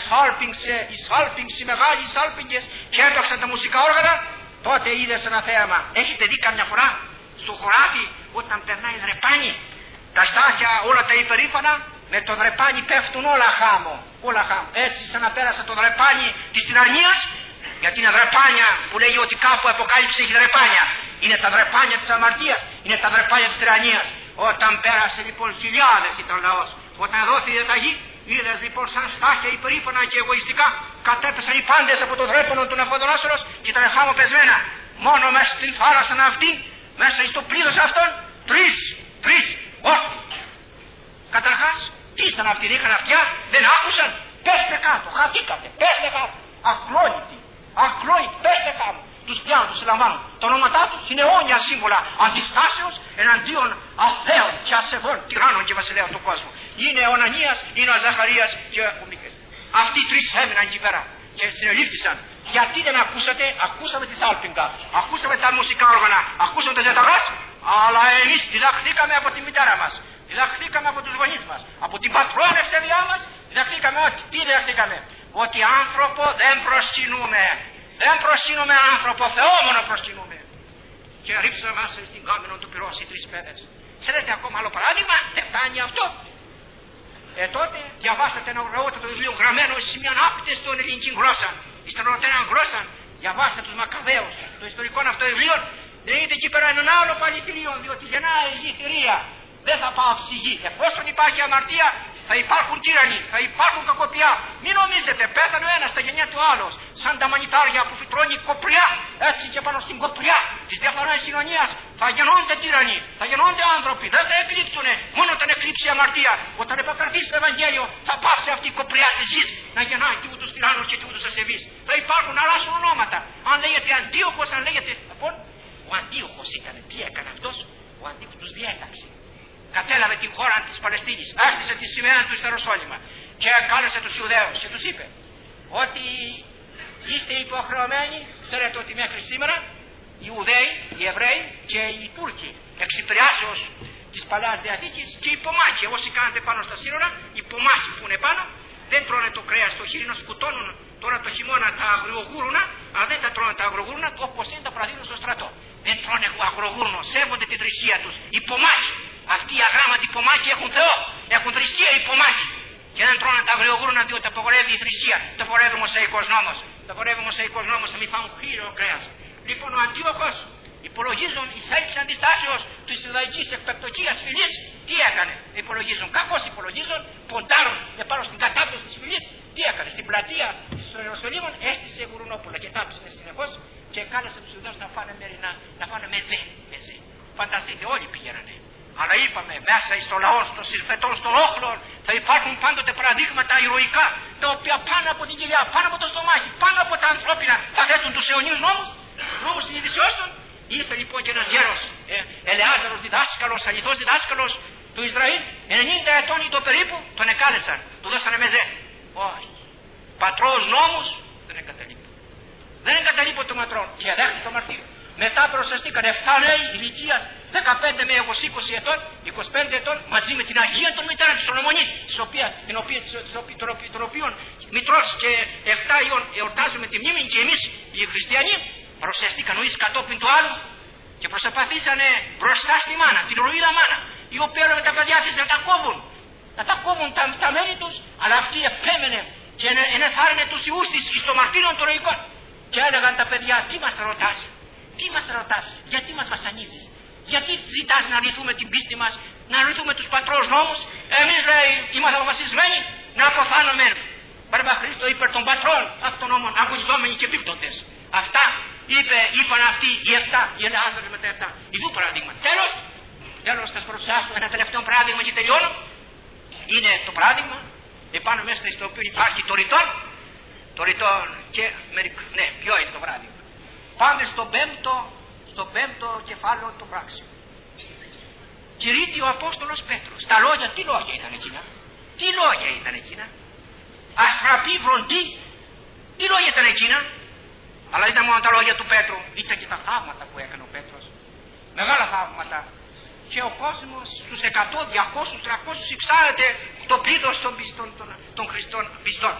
S1: οι μεγάλοι σάλπιγγες και έπαιξαν τα μουσικά όργανα, τότε είδες ένα θέαμα. Έχετε δει καμιά φορά στο χωράφι όταν περνάει δρεπάνι, τα στάχια όλα τα υπερήφανα, με το δρεπάνι πέφτουν όλα χάμω. Έτσι σαν να πέρασε το δρεπάνι της τυραννίας, γιατί είναι δρεπάνια που λέγει ότι κάπου Αποκάλυψη έχει δρεπάνια. Είναι τα δρεπάνια της αμαρτίας, είναι τα δρεπάνια της τυραννίας. Όταν πέρασε λοιπόν, χιλιάδες ήταν λαός. Όταν δόθηκε η διαταγή, είδες λοιπόν σαν στάχια υπερήφανα και εγωιστικά, κατέπεσαν οι πάντες από το δρέπανο του Ναβουχοδονόσορος και ήταν χάμω πεσμένα. Μόνο μέσα στην θάλασσα αυτή, μέσα στο πλήθος αυτών, τρεις όρθιοι. Καταρχάς, τι ήταν αυτοί? Είχαν αυτιά, δεν άκουσαν. Πέστε κάτω, χαθήκατε, πέστε κάτω. Ακλόνητοι, πέστε κάτω. Τους πιάνουν, τους συλλαμβάνουν. Τα ονόματά τους είναι αιώνια σύμβολα αντιστάσεως εναντίον αθέων και ασεβών τυράννων και βασιλέων του κόσμου. Είναι ο Ανανίας, είναι ο Ζαχαρίας και ο Μίκαελ. Αυτοί οι τρεις έμειναν εκεί πέρα και συνελήφθησαν. Γιατί δεν ακούσατε? Ακούσαμε τη σάλπιγγα, ακούσαμε τα μουσικά όργανα, ακούσαμε τα ζεταγάς, αλλά εμείς διδαχθήκαμε από τη μητέρα μας. Διδαχθήκαμε από τους γονείς μας, από την πατρόνα ευσεβιά μας, διδαχθήκαμε ότι τι διδαχθήκαμε? ότι άνθρωπο δεν προσκυνούμε. Δεν προσκυνούμε άνθρωπο, Θεό μόνο προσκυνούμε. Και ρίψα μέσα στην κάμινο του πυρός οι 3 πέδες. Ξέρετε ακόμα άλλο παράδειγμα, δεν φτάνει αυτό. Τότε διαβάσατε ένα ωραιότατο βιβλίο γραμμένο σε μια άπτες στην ελληνική γλώσσα, στην ορτένα γλώσσα. Διαβάστε τους Μακαβαίους, το ιστορικό αυτό βιβλίο. Δείτε εκεί πέρα έναν άλλο πάλι βιβλίο, διότι γεννάει η γη θηρία. Δεν θα πάψει η γη. Εφόσον υπάρχει αμαρτία, θα υπάρχουν τύρανοι, θα υπάρχουν κακοπιά. Μην νομίζετε, πέθανε ο ένας, θα γεννιά του άλλος. Σαν τα μανιτάρια που φυτρώνει κοπριά, έτσι και πάνω στην κοπριά της διαφθοράς κοινωνίας θα γεννώνται τύρανοι, θα γεννώνται άνθρωποι. Δεν θα εκλείψουνε. Μόνο όταν εκλείψει η αμαρτία, όταν επακαρθεί στο Ευαγγέλιο, θα πάψει αυτή η κοπριά της γης να γεννάει και ούτους τυράννους και ούτους ασεβείς. Θα υπάρχουν αλλάσουν ονόματα. Αν λέγεται Αντίοχος, αν λέγεται. Λοιπόν, ο Αντίοχος ήταν, τι έκανε αυτός? Ο Αντίοχος τους διέταξε. Κατέλαβε την χώρα της Παλαιστίνης, άσκησε τη σημαία του στο Ιεροσόλυμα και κάλεσε τους Ιουδαίους και τους είπε ότι είστε υποχρεωμένοι, ξέρετε ότι μέχρι σήμερα οι Ιουδαίοι, οι Εβραίοι και οι Τούρκοι εξυπηρεάσεως της Παλαιάς Διαθήκης και οι Πομάκοι, όσοι κάνετε πάνω στα σύνορα, οι Πομάκοι που είναι πάνω, δεν τρώνε το κρέας στο χείρινο, σκουτώνουν τώρα το χειμώνα τα αγριογούρουνα, αλλά δεν τα τρώνε τα αγριογούρουνα όπως είναι τα παραδείγματα στο στρατό. Δεν τρώνε αγρογούρνο, σέβονται την θρησκεία τους. Οι Πομάκοι, αυτοί οι αγράμματοι Πομάκοι έχουν Θεό, έχουν θρησκεία οι Πομάκοι. Και δεν τρώνε τα αγριογούρουνα διότι απαγορεύει η θρησκεία, το απαγορεύει ο Μωσαϊκός νόμος. Το απαγορεύει ο Μωσαϊκός νόμος να μην φάουν χείριο κρέας. Λοιπόν, ο Αντίοχος, υπολογίζουν εις έλλειψη αντιστάσεως της Ιουδαϊκής εκπεπτοκίας φυλής, τι έκανε? Υπολογίζουν, κακώς υπολογίζουν, ποντάρουν επάνω στην κατάπτωση της φυλής. Τι έκανε? Στην πλατεία των Ιεροσολύμων έστησε γουρουνόπουλα και τάψανε συνεχώς και κάλεσε τους Ιουδαίους να φάνε να φάνε μεζέ. Φανταστείτε, όλοι πήγαινανε. Αλλά είπαμε, μέσα στο λαό, των συρφετών, των όχλων, θα υπάρχουν πάντοτε παραδείγματα ηρωικά, τα οποία πάνω από την κοιλιά, πάνω από το στομάχι, πάνω από τα ανθρώπινα, θα θέσουν τους αιωνίους νόμους συνειδησιών. Ήρθε λοιπόν και ένας γέρος, Ελεάζαρος διδάσκαλος, αληθώς διδάσκαλος του Ισραήλ, 90 ετών ή το περίπου, τον εκάλεσαν, του δώσανε μεζέ. Όχι. Πατρός νόμους δεν εγκαταλείπω. Δεν εγκαταλείπω το ματρόν και αδέχτηκε το μαρτύριο. Μετά προσεστήκαν 7 νέοι ηλικίας 15 με 20 ετών, 25 ετών, μαζί με την Αγία των Μητέρων της Σολομονής, των οποίων μητρός και 7 ιών εορτάζουμε τη μνήμη και εμείς οι χριστιανοί, προσεστήκαν ο εις κατόπιν του άλλου και προσεπαθήσανε μπροστά στη μάνα, την ροήδα μάνα, η οποία με τα παιδιά της να τα κόβουν τα μέλη τους, αλλά αυτή επέμενε και ενεθάρρυνε τους ιούς της εις το μαρτύριον των ροικών. Και έλεγαν τα παιδιά, τι μας ρωτάς, γιατί μας βασανίζεις, γιατί ζητάς να αρνηθούμε την πίστη μας, να αρνηθούμε τους πατρός νόμους? Εμείς λέει είμαστε βασισμένοι να αποφάνουμε Μπαρμπαχρίστο υπέρ των πατρών αυτών νόμων, αγωνιζόμενοι και πίπτοντες. Αυτά είπαν αυτοί οι 7, οι Ελεάζαροι με τα 7. Ιδού παράδειγμα. Τέλος θα σας παρουσιάσω ένα τελευταίο παράδειγμα και τελειώνω. Είναι το παράδειγμα επάνω μέσα στο οποίο υπάρχει το ρητόν. Το ρητόν και ναι, ποιο είναι το παράδειγμα? Πάμε στο πέμπτο κεφάλαιο του πράξεων. Κηρύττει ο Απόστολος Πέτρος. Τα λόγια, τι λόγια ήταν εκείνα? Αστραπή βροντή. Τι λόγια ήταν εκείνα? Αλλά ήταν μόνο τα λόγια του Πέτρου. Ήταν και τα θαύματα που έκανε ο Πέτρος. Μεγάλα θαύματα. Και ο κόσμος στους 100, 200, 300 υψάρεται το πλήθος των Χριστών πιστών.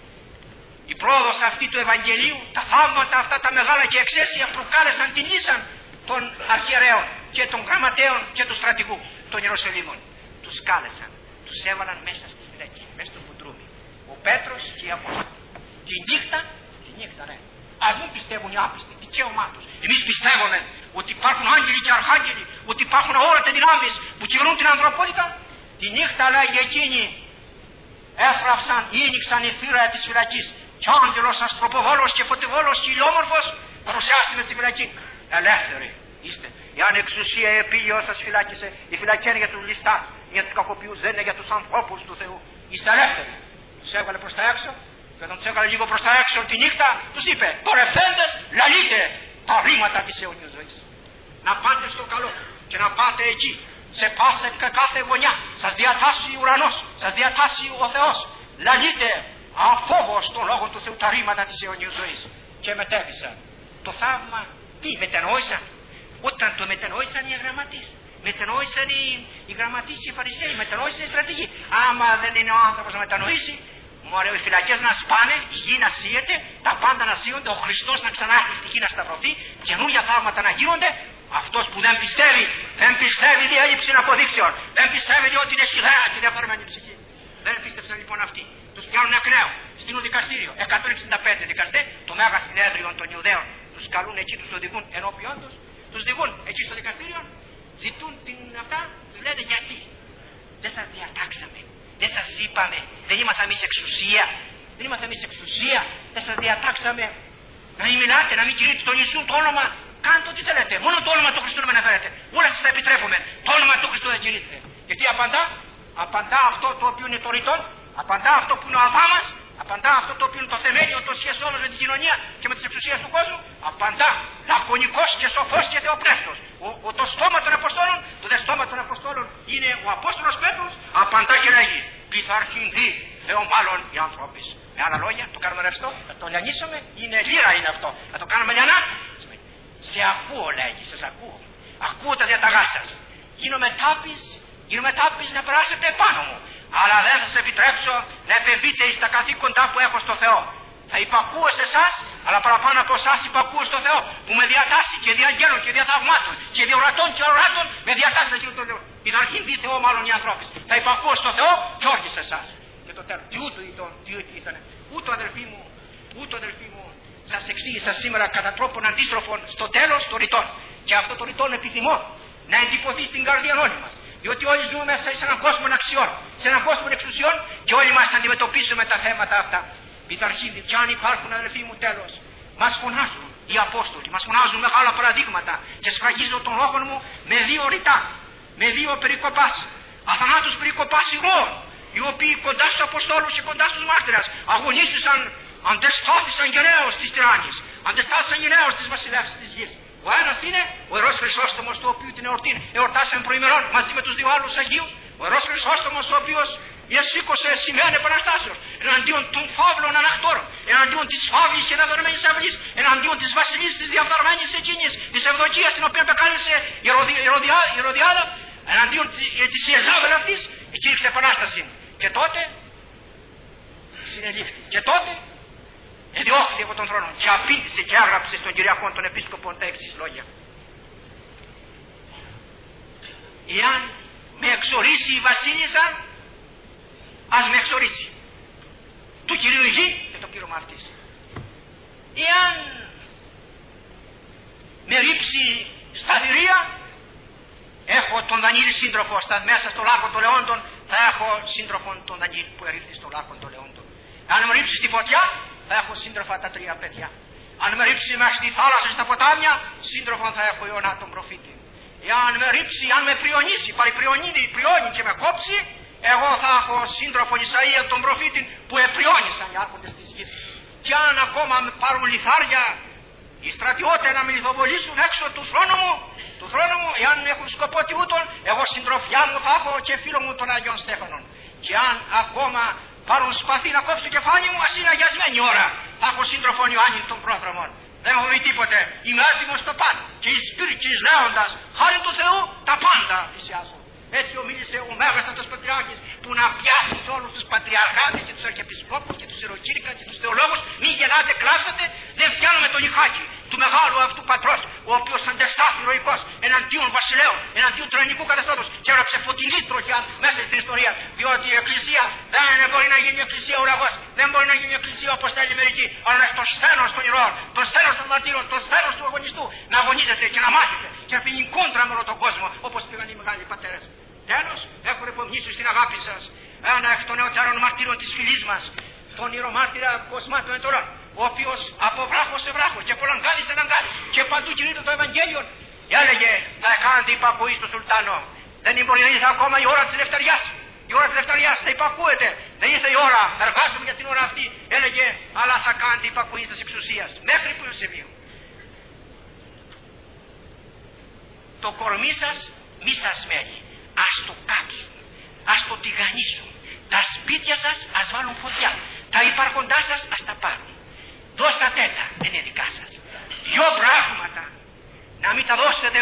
S1: Η πρόοδος αυτή του Ευαγγελίου, τα θαύματα αυτά τα μεγάλα και εξαίσια προκάλεσαν την ίσαν των αρχιερέων και των γραμματέων και του στρατηγού των Ιεροσολύμων. Τους κάλεσαν, τους έβαλαν μέσα στη φυλακή, μέσα στο κουντρούμι. Ο Πέτρος και οι Απόστολοι. Τη νύχτα, ναι. Ας μην πιστεύουν οι άπιστοι, δικαίωμά τους. Εμείς πιστεύουμε ότι υπάρχουν άγγελοι και αρχάγγελοι, ότι υπάρχουν αόρατες δυνάμεις που κυβερνούν την ανθρωπότητα. Τη νύχτα, λέγει εκείνοι, έθραυσαν, ήνιξαν η θύρα της φυλακής. Και ο άγγελος αστροποβόλος και φωτιβόλος και ηλιόμορφος παρουσιάστηκε στη φυλακή. Ελεύθεροι είστε. Εάν εξουσία επίγειος σας φυλάκισε, η φυλακή είναι για τους ληστάς, για τους κακοποιούς, δεν είναι για τους ανθρώπους του Θεού. Είστε ελεύθεροι. Τους έβαλε προς τα έξω. Και όταν τους έβαλε λίγο προς τα έξω τη νύχτα, τους είπε: πορευθέντες, λαλείτε τα ρήματα της αιωνιούς ζωής. Να πάτε στο καλό και να πάτε εκεί. Σε πάσε και κάθε γωνιά. Σας διατάσσει ο ουρανός, σας διατάσσει ο Θεός. Λαλείτε αφόβος τον λόγο του Θεού τα ρήματα της αιωνιούς ζωής. Και μετέβησαν. Το θαύμα τι μετενόησαν? Όταν το μετενόησαν οι γραμματείς, μετενόησαν οι γραμματείς και οι φαρισαίοι, μετενόησαν οι στρατηγοί. Άμα δεν είναι ο άνθρωπος να μετανοήσει, Μωρέ, οι φυλακές να σπάνε, η γη να σύεται, τα πάντα να σύονται, ο Χριστός να ξανάρθει στη γη να σταυρωθεί, καινούργια θαύματα να γίνονται. Αυτός που δεν πιστεύει η έλλειψη αποδείξεων, δεν πιστεύει ότι είναι χιδέα και διαφορεμένη ψυχή. Δεν πίστεψαν λοιπόν αυτοί. Τους πιάνουν εκ νέου, στείλουν δικαστήριο. 165 δικαστές, το Μέγα Συνέδριο των Ιουδαίων. Τους καλούν εκεί, τους οδηγούν ενώπιον τους, τους οδηγούν εκεί στο δικαστήριο, ζητούν αυτά, τους λένε γιατί. Δεν σας διατάξαμε, δεν σας είπαμε, δεν είμαστε εμείς εξουσία, δεν σας διατάξαμε να μην μιλάτε, να μην κηρύττετε τον Ιησού το όνομα. Κάντε ό,τι θέλετε, μόνο το όνομα του Χριστού να με αναφέρετε. Όλα σας τα επιτρέπουμε, το όνομα του Χριστού δεν κηρύττετε. Και τι απαντά αυτό το οποίο είναι το ρητόν, απαντά αυτό που είναι ο αβά μας, απαντά αυτό το οποίο είναι το θεμέλιο, το σχέση όλος με την κοινωνία και με τις εξουσίες του κόσμου. Απαντά λακωνικός και σοφός και θεοπρέπτος. Το στόμα των Αποστόλων, το δε στόμα των Αποστόλων είναι ο Απόστολος Πέτρος, απαντά και λέγει πειθαρχυνθεί θεομάλλον οι ανθρώπες. Με άλλα λόγια, το κάνουμε ρευστό, θα το λιανίσουμε, είναι λύρα είναι αυτό. Θα το κάνουμε λιανά. Σε ακούω, λέγει, σας ακούω. Ακούω τα διαταγά σας. Γίνομαι τάπης να περάσετε επάνω μου. Αλλά δεν θα σας επιτρέψω να επεμβείτε στα καθήκοντά που έχω στο Θεό. Θα υπακούω σε εσάς, αλλά παραπάνω από εσάς υπακούω στο Θεό που με διατάσσει και δια αγγέλων και δια θαυμάτων και δια ορατών και οράτων με διατάσσει να γίνω τον Θεό. Πειθαρχήν δι Θεό μάλλον οι ανθρώποι. Θα υπακούω στο Θεό και όχι σε εσάς. Και το τέλος. Τι ήταν. Ούτε αδελφοί μου, σας εξήγησα σήμερα κατά τρόπον αντίστροφον στο τέλος των ρητών. Και αυτό το ρητών επιθυμώ να εντυπωθεί στην καρδία όλη μας. Διότι όλοι ζούμε μέσα σε έναν κόσμο αξιών, σε έναν κόσμο εξουσιών και όλοι μας αντιμετωπίσουμε τα θέματα αυτά. Πειθαρχήν, κι αν υπάρχουν αδελφοί μου τέλος, μας φωνάζουν οι Απόστολοι, μας φωνάζουν μεγάλα παραδείγματα και σφραγίζω τον λόγο μου με δύο ρητά, με δύο περικοπάς, αθανάτους περικοπάς ηρώων, οι οποίοι κοντά στους Αποστόλους και κοντά στους μάρτυρας αγωνίστησαν, αντεστάθησαν γενναίως της τυράννης, αντεστάθησαν γενναίως της βασιλεύσης της γης. Ο ένας είναι ο Ιερός Χρυσόστομος, το οποίο την εορτάσαμε προημερών μαζί με τους δύο άλλους Αγίους. Ο Ιερός Χρυσόστομος, ο οποίος σήκωσε σημαία επαναστάσεως εναντίον των φαύλων ανακτόρων, εναντίον της φαύλης και διαδορμένης αυλής, εναντίον της βασιλής της διαδορμένης εκείνης, της Ευδοκίας, την οποία επεκάλεσε η Ηρωδιάδα, εναντίον της Ιεζάβελ αυτής, κήρυξε επανάσταση. Και τότε συνελήφθη. Και τότε εδιώχθη από τον θρόνο και απήντησε και έγραψε στον Κυριακό των Επίσκοπων τα εξής λόγια. Εάν με εξορίσει η βασίλισσα, ας με εξορίσει. Του Κυρίου η γη και το κύριο μαρτής. Εάν με ρίξει στα θηρία, έχω τον Δανίλη σύντροφο μέσα στο λάκκο των Λεόντων, θα έχω σύντροφο τον Δανίλη που ερήφθη στο λάκκο των Λεόντων. Αν με ρίξει στη φωτιά, θα έχω σύντροφα τα τρία παιδιά. Αν με ρίξει μέσα στη θάλασσα, στα ποτάμια, σύντροφο θα έχω Ιωνά τον προφήτη. Εάν με ρίξει, αν με πριονίσει, πριώνει και με κόψει, εγώ θα έχω σύντροφο Ισαΐα τον προφήτη που επριώνησαν οι άρχοντες της γης. Και αν ακόμα με πάρουν λιθάρια οι στρατιώτες να με λιθοβολήσουν έξω του θρόνου μου, εάν έχουν σκοπό τι ούτων, εγώ συντροφιά μου θα έχω και φίλο μου τον Αγιών Στέφανον. Και αν ακόμα πάρουν σπαθί να κόψουν το κεφάλι μου, ας είναι αγιασμένη ώρα, θα έχω σύντροφον Ιωάννη των πρόδρομων. Δεν έχω δει τίποτε. Είμαι έτοιμος στο πάντα. Και εις πύρκης λέοντας, χάρη του Θεού, τα πάντα θυσιάζω. Έτσι ομίλησε ο Μέγας αυτός Πατριάρχης που να πιάσει όλους τους πατριαρχάτες και τους αρχιεπισκόπους και τους ιεροκήρυκας και τους θεολόγους. Μη γελάτε, κλάψατε, δεν φτιάνουμε το λιχάκι του μεγάλου αυτού πατρός, ο οποίος αντεστάθη ηρωικός εναντίον βασιλέου, εναντίον του ελληνικού καθεστώτος και έγραψε φωτεινή τροχιά μέσα στην ιστορία. Διότι η Εκκλησία δεν μπορεί να γίνει εκκλησία ουραγός, δεν μπορεί να γίνει εκκλησία όπως θέλει μερικοί, αλλά να έχει το στένος των ηρώων, το στένος των μαρτύρων, το στένος του αγωνιστού, να αγωνίζεται και να μάθετε και να πίνει κόντρα με όλο τον κόσμο όπως πήγαν οι μεγάλοι πατέρες. Τέλος, έχω υπομνήσει στην αγάπη σας ένα εκ των νεωτέρων μαρτύρων της φυλής μας, τον ιερομάρτυρα Κοσμά του Εντορών, ο οποίος από βράχο σε βράχο και από λαγκάδι σε λαγκάδι και παντού κηρύττω το Ευαγγέλιο, έλεγε θα κάνετε υπακούει στο Σουλτάνο. Δεν μπορεί να ήρθε ακόμα η ώρα της ελευθεριάς. Η ώρα της ελευθεριάς θα υπακούετε. Δεν ήρθε η ώρα, θα εργάσουμε για την ώρα αυτή. Έλεγε, αλλά θα κάνετε υπακούει της εξουσίας. Μέχρι που είναι σημείο. Το κορμί σας μη σας μένει. Ας το κάψουν, ας το τηγανίσουν. Τα σπίτια σας ας βάλουν φωτιά. Τα υπάρχοντά σας ας τα πάρουν. Δώστε τα, δεν είναι δικά σας. Δυο πράγματα να μην τα δώσετε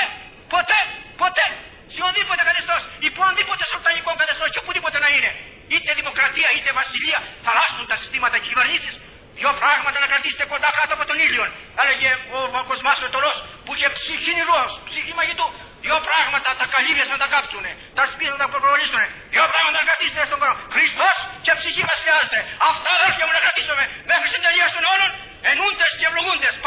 S1: ποτέ σε οδήποτε καθεστώς, υπό οδήποτε σουλτανικό καθεστώς και οπουδήποτε να είναι. είτε δημοκρατία είτε βασιλεία, θα αλλάσουν τα συστήματα και κυβερνήσεις. Δύο πράγματα να κρατήσετε κοντά κάτω από τον ήλιο. Έλεγε ο Κοσμάς ο Ετωλός που είχε ψυχή νηρός, ψυχή μαγητού. Δύο πράγματα τα καλύβια να τα κάψουνε, τα σπίτια να τα προπρολύσουνε. Δύο πράγματα να κρατήσετε στον κόσμο. Χριστός και ψυχή μας χρειάζεται. Αυτά αδέρφια μου να κρατήσουμε μέχρι στην τελεία των όλων, ενούντες και ευλογούντες.